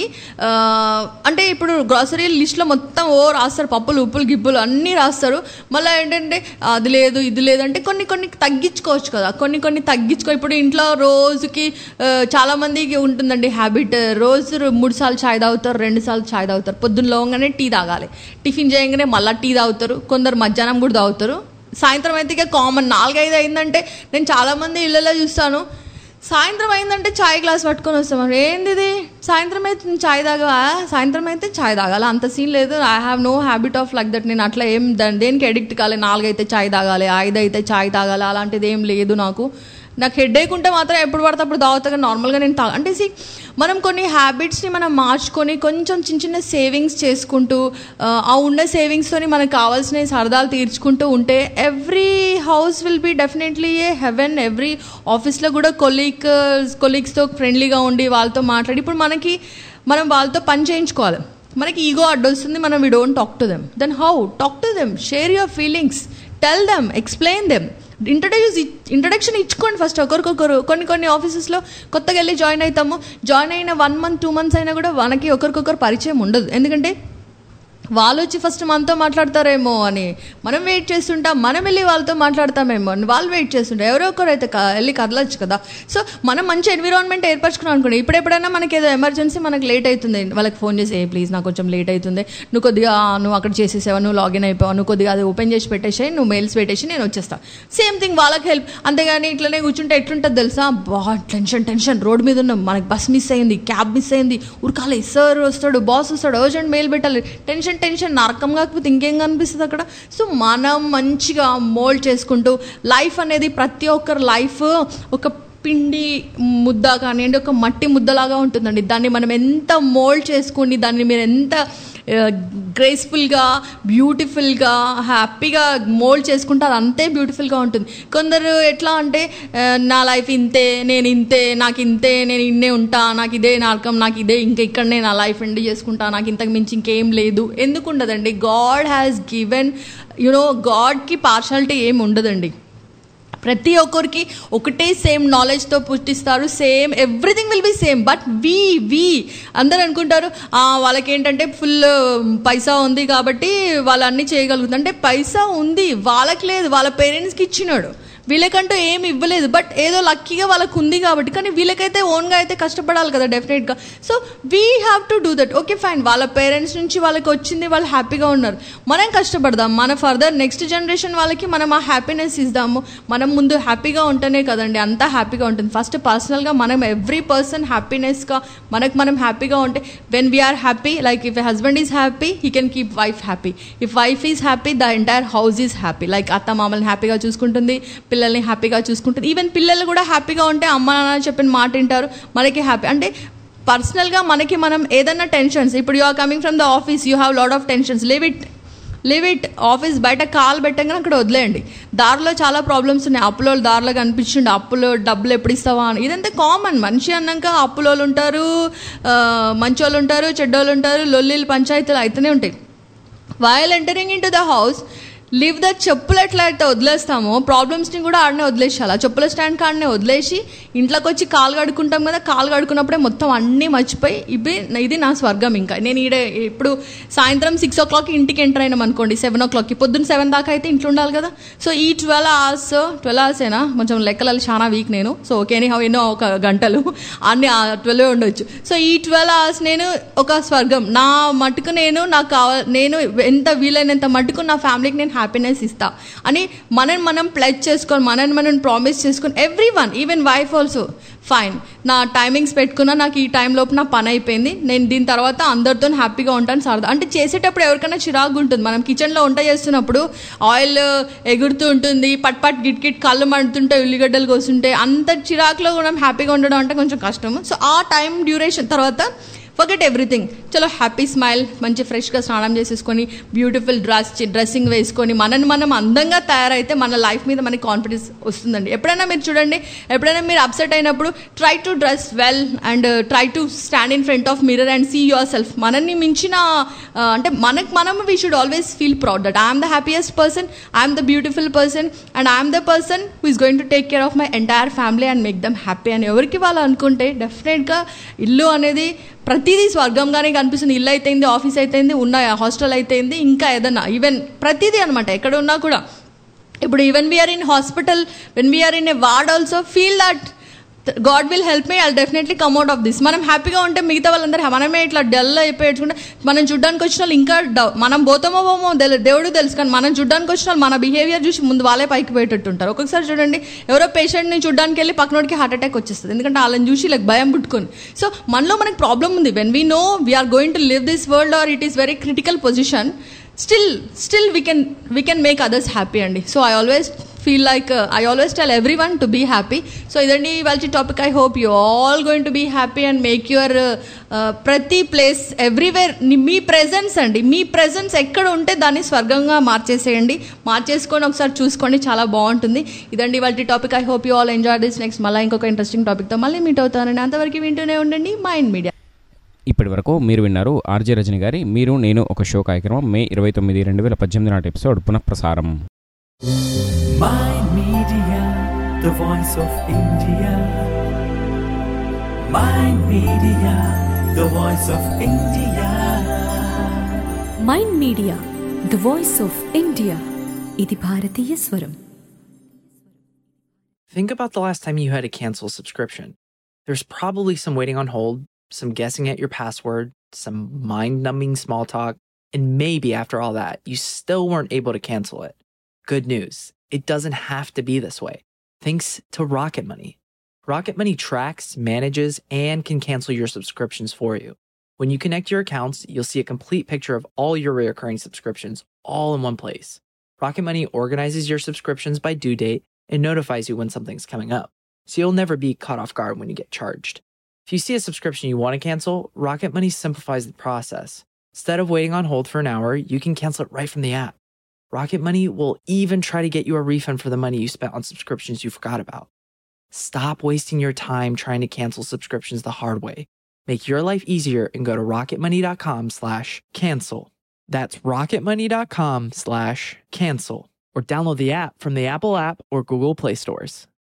అంటే ఇప్పుడు గ్రాసరీ లిస్ట్లో మొత్తం రాస్తారు, పప్పులు ఉప్పులు గిప్పులు అన్నీ రాస్తారు. మళ్ళీ ఏంటంటే అది లేదు ఇది లేదంటే కొన్ని తగ్గించుకోవచ్చు కదా, కొన్ని తగ్గించుకో. ఇప్పుడు ఇంట్లో రోజుకి చాలామందికి ఉంటుందండి హ్యాబిట్, రోజు 3 సార్లు చాయ్ తాగుతారు, 2 సార్లు చాయ్ తాగుతారు. పొద్దున్న లేవగానే టీ తాగాలి, టిఫిన్ చేయగానే మళ్ళీ టీ తాగుతారు, కొందరు మధ్యాహ్నం కూడా తాగుతారు. సాయంత్రం అయితే ఇక కామన్ 4-5 అయిందంటే నేను చాలామంది ఇళ్ళలో చూస్తాను, సాయంత్రం అయిందంటే చాయ్ గ్లాస్ పట్టుకొని వస్తాం. ఏంది ఇది, సాయంత్రం అయితే చాయ్ సాయంత్రం అయితే చాయ్ తాగాలి, అంత సీన్ లేదు. I have no habit of like that. నేను అట్లా ఏం దేనికి అడిక్ట్ కాలే. 4 అయితే చాయ్ తాగాలి, 5 అయితే చాయ్ తాగాలి, అలాంటిది ఏం లేదు నాకు. హెడేక్ ఉంటే మాత్రం ఎప్పుడు పడితే అప్పుడు తాగుతా, నార్మల్గా నేను అంటే మనం కొన్ని హ్యాబిట్స్ని మనం మార్చుకొని కొంచెం చిన్న సేవింగ్స్ చేసుకుంటూ ఆ ఉన్న సేవింగ్స్తోని మనకు కావాల్సిన సరదాలు తీర్చుకుంటూ ఉంటే every house will be definitely a heaven. Every ఆఫీస్లో కూడా కొలీగ్స్తో ఫ్రెండ్లీగా ఉండి వాళ్ళతో మాట్లాడి, ఇప్పుడు మనం వాళ్ళతో పని చేయించుకోవాలి. మనకి ఈగో అడ్డొస్తుంది, మనం we don't talk to them. Then how talk to them, share your feelings, tell them, explain them. Introduction ఇచ్చుకోండి ఫస్ట్ ఒకరికొకరు. కొన్ని ఆఫీసెస్లో కొత్తగా వెళ్ళి జాయిన్ అయిన 1 month 2 months అయినా కూడా మనకి ఒకరికొకరు పరిచయం ఉండదు. ఎందుకంటే వాళ్ళు వచ్చి ఫస్ట్ మనతో మాట్లాడతారేమో అని మనం వెయిట్ చేస్తుంటాం, మనం వెళ్ళి వాళ్ళతో మాట్లాడతామేమో అని వాళ్ళు వెయిట్ చేస్తుంటారు. ఎవరో ఒకరు అయితే వెళ్ళి కదలచ్చు కదా. సో మనం మంచి ఎన్విరాన్మెంట్ ఏర్పరచుకున్నాం అనుకోండి, ఎప్పుడైనా మనకి ఏదో ఎమర్జెన్సీ మనకు లేట్ అవుతుంది, వాళ్ళకి ఫోన్ చేసి ప్లీజ్ నాకు కొంచెం లేట్ అవుతుంది, నువ్వు కొద్దిగా నువ్వు అక్కడ చేసేసావా, నువ్వు లాగిన్ అయిపోయావు, నువ్వు కొద్దిగా అది ఓపెన్ చేసి పెట్టేసాయి, నువ్వు మెయిల్స్ పెట్టేసి నేను వచ్చేస్తాను. సేమ్ థింగ్ వాళ్ళకి హెల్ప్. అంతేగాని ఇట్లనే కూర్చుంటే ఎట్లుంటుంది తెలుసా, టెన్షన్ రోడ్ మీద ఉన్నాం, మనకి బస్ మిస్ అయింది, క్యాబ్ మిస్ అయింది, ఉరకాలి, సార్ వస్తాడు, బాస్ వస్తాడు, అర్జెంట్ మెయిల్ పెట్టాలి, టెన్షన్ నరకం కాకపోతే ఇంకేం కనిపిస్తుంది అక్కడ. సో మనం మంచిగా మోల్డ్ చేసుకుంటూ లైఫ్ అనేది, ప్రతి ఒక్కరి లైఫ్ ఒక పిండి ముద్ద కానివ్వండి, ఒక మట్టి ముద్దలాగా ఉంటుందండి. దాన్ని మనం ఎంత మోల్డ్ చేసుకుని, దాన్ని మీరు ఎంత గ్రేస్ఫుల్గా బ్యూటిఫుల్గా హ్యాపీగా మోల్డ్ చేసుకుంటే అది అంతే బ్యూటిఫుల్గా ఉంటుంది. కొందరు ఎట్లా అంటే నా లైఫ్ ఇంతే, నేను ఇంతే, నాకు ఇంతే, నేను ఇన్నే ఉంటా, నాకు ఇదే నరకం, నాకు ఇదే ఇంకా ఇక్కడనే నా లైఫ్ ఎండ్ చేసుకుంటా, నాకు ఇంతకు మించి ఇంకేం లేదు. ఎందుకు ఉండదండి? గాడ్ హ్యాస్ గివెన్ గాడ్కి పార్షాలిటీ ఏమి ఉండదండి. ప్రతి ఒక్కరికి ఒకటే సేమ్ నాలెడ్జ్తో పుట్టిస్తారు, same everything will be same. But we అందరు అనుకుంటారు వాళ్ళకి ఏంటంటే ఫుల్ పైసా ఉంది కాబట్టి వాళ్ళు అన్నీ చేయగలుగుతారు. అంటే పైసా ఉంది, వాళ్ళకి లేదు, వాళ్ళ పేరెంట్స్కి ఇచ్చినాడు, వీళ్ళకంటూ ఏమి ఇవ్వలేదు. బట్ ఏదో లక్కీగా వాళ్ళకు ఉంది కాబట్టి. కానీ వీళ్ళకైతే ఓన్గా అయితే కష్టపడాలి కదా డెఫినెట్గా. So we have to do that. Okay fine, వాళ్ళ పేరెంట్స్ నుంచి వాళ్ళకి వచ్చింది, వాళ్ళు హ్యాపీగా ఉన్నారు, మనం కష్టపడదాం, మన ఫర్దర్ నెక్స్ట్ జనరేషన్ వాళ్ళకి మనం ఆ హ్యాపీనెస్ ఇద్దాము. మనం ముందు హ్యాపీగా ఉంటేనే కదండి అంతా హ్యాపీగా ఉంటుంది. ఫస్ట్ పర్సనల్గా మనం ఎవ్రీ పర్సన్ హ్యాపీనెస్గా మనం హ్యాపీగా ఉంటే, when we are happy, like if a husband is happy he can keep wife happy, if wife is happy the entire house is happy. Like అత్త మామల్ని హ్యాపీగా చూసుకుంటుంది, పిల్లల్ని హ్యాపీగా చూసుకుంటుంది. ఈవెన్ పిల్లలు కూడా హ్యాపీగా ఉంటే అమ్మ నాన్న చెప్పిన మాట వింటారు, మనకి హ్యాపీ. అంటే పర్సనల్గా మనం ఏదైనా టెన్షన్స్, ఇప్పుడు you are coming from the office, you have lot of tensions, leave it. Office బయట కాలు పెట్టగానే అక్కడ వదిలేయండి. దారిలో చాలా ప్రాబ్లమ్స్ ఉన్నాయి, అప్పులోళ్ళు దారిలో కనిపించండి, అప్పులో డబ్బులు ఎప్పుడు ఇస్తావా అని. ఇదంతా కామన్, మనిషి అన్నాక అప్పులోళ్ళు ఉంటారు, మంచోళ్ళు ఉంటారు, చెడ్డోళ్ళు ఉంటారు, లొల్లిలు పంచాయతీలు అయితేనే ఉంటాయి. While entering in to the house, leave the చెప్పులు ఎట్లయితే వదిలేస్తామో ప్రాబ్లమ్స్ని కూడా ఆడనే వదిలేసేయాలి. ఆ చెప్పుల స్టాండ్ కాడనే వదిలేసి ఇంట్లోకి వచ్చి కాలు కడుక్కుంటాం కదా, కాలు కడుక్కున్నప్పుడే మొత్తం అన్నీ మర్చిపోయి ఇది నా స్వర్గం. ఇంకా నేను ఇప్పుడు సాయంత్రం 6 o'clock ఇంటికి ఎంటర్ అయినాం అనుకోండి, 7 o'clock, పొద్దున్న 7 దాకా అయితే ఇంట్లో ఉండాలి కదా. సో ఈ 12 hours ఏనా, కొంచెం లెక్కలు చాలా వీక్ నేను. సో ఓకే ఎన్నో ఒక గంటలు అన్ని 12 ఉండొచ్చు. సో ఈ 12 hours నేను ఒక స్వర్గం నా మటుకు. నేను ఎంత వీలైనంత మటుకు నా ఫ్యామిలీకి నేను హ్యాపీనెస్ ఇస్తా అని మనం ప్లెడ్జ్ చేసుకొని, మనం ప్రామిస్ చేసుకొని, every one, even wife also, fine నా టైమింగ్స్ పెట్టుకున్నా, నాకు ఈ టైం లోపు నా పని అయిపోయింది, నేను దీని తర్వాత అందరితో హ్యాపీగా ఉంటాను సరదా. అంటే చేసేటప్పుడు ఎవరికైనా చిరాకు ఉంటుంది, మనం కిచెన్లో వంట చేస్తున్నప్పుడు ఆయిల్ ఎగురుతూ ఉంటుంది, పట్ గిట్ కళ్ళు మండుతుంటే, ఉల్లిగడ్డలు కోస్తుంటే, అంత చిరాకులో కూడా హ్యాపీగా ఉండడం అంటే కొంచెం కష్టము. సో ఆ టైం డ్యూరేషన్ తర్వాత ఫర్గెట్ ఎవ్రీథింగ్, చలో హ్యాపీ స్మైల్, మంచి ఫ్రెష్గా స్నానం చేసేసుకొని, బ్యూటిఫుల్ డ్రెస్సింగ్ వేసుకొని, మనం అందంగా తయారైతే మన లైఫ్ మీద మనకి కాన్ఫిడెన్స్ వస్తుందండి. ఎప్పుడైనా మీరు చూడండి, ఎప్పుడైనా మీరు అప్సెట్ అయినప్పుడు try to dress well and try to stand in front of mirror and see yourself. మనల్ని మించిన అంటే మనం we should always feel proud that I'm the happiest person, I'm the beautiful person and I'm the person who is going to take care of my entire family and make them happy అని ఎవరికి వాళ్ళు అనుకుంటే డెఫినెట్గా ఇల్లు అనేది ప్రతిదీ స్వర్గంగానే కనిపిస్తుంది. ఇల్లు అయితేంది, ఆఫీస్ అయితేంది, ఉన్న హాస్టల్ అయితేంది, ఇంకా ఏదన్నా ఈవెన్ ప్రతిదీ అనమాట. ఎక్కడ ఉన్నా కూడా ఇప్పుడు even we are in hospital, when we are in a ward also feel that God will help me, I definitely come out of this. మనం హ్యాపీగా ఉంటే మిగతా వాళ్ళందరూ మనమే ఇట్లా డల్ అయిపోయేట్టుకుంటే, మనం చూడ్డానికి వచ్చిన వాళ్ళు ఇంకా మనం పోతామో దేవుడు తెలుసు, కానీ మనం చూడ్డానికి వచ్చిన వాళ్ళు మన బిహేవియర్ చూసి ముందు వాళ్ళే పైకి పోయేటట్టు ఉంటారు. ఒక్కొక్కసారి చూడండి, ఎవరో పేషెంట్ని చూడ్డానికి వెళ్ళి పక్కనోడికి హార్ట్ అటాక్ వచ్చేస్తుంది, ఎందుకంటే వాళ్ళని చూసి లైక్ భయం పుట్టుకొని. సో మనలో మనకి ప్రాబ్లం ఉంది. When we know we are going to live this world or it is very critical position, still we can make others happy అండి. So I always tell everyone to be happy. So ఇదండి ఇవాల్టి topic. I hope you all going to be happy and make your ప్రతి place everywhere మీ presence అండి, మీ presence ఎక్కడ ఉంటే దాన్ని స్వర్గంగా మార్చేసుకొని ఒకసారి చూసుకోండి, చాలా బాగుంటుంది. ఇదండి ఇవాల్టి topic. I hope you all enjoy this. Next మళ్ళీ ఇంకొక ఇంట్రెస్టింగ్ టాపిక్తో మళ్ళీ మీట్ అవుతానండి. అంతవరకు వింటూనే ఉండండి మైండ్ మీడియా. ఇప్పటి వరకు మీరు విన్నారు ఆర్జే రజని గారి మీరు నేను ఒక షో కార్యక్రమం మే 29, 2018 నాటి ఎపిసోడ్ పునఃప్రసారం. Mind Media, the voice of India. Mind Media, the voice of India. Mind media the voice of India. ఇది భారతీయ స్వరం. Think about the last time you had to cancel a subscription. There's probably some waiting on hold, some guessing at your password, some mind-numbing small talk, and maybe after all that, you still weren't able to cancel it. Good news, it doesn't have to be this way. Thanks to Rocket Money. Rocket Money tracks, manages, and can cancel your subscriptions for you. When you connect your accounts, you'll see a complete picture of all your recurring subscriptions all in one place. Rocket Money organizes your subscriptions by due date and notifies you when something's coming up, so you'll never be caught off guard when you get charged. If you see a subscription you want to cancel, Rocket Money simplifies the process. Instead of waiting on hold for an hour, you can cancel it right from the app. Rocket Money will even try to get you a refund for the money you spent on subscriptions you forgot about. Stop wasting your time trying to cancel subscriptions the hard way. Make your life easier and go to rocketmoney.com/cancel. That's rocketmoney.com/cancel. or download the app from the Apple app or Google Play stores.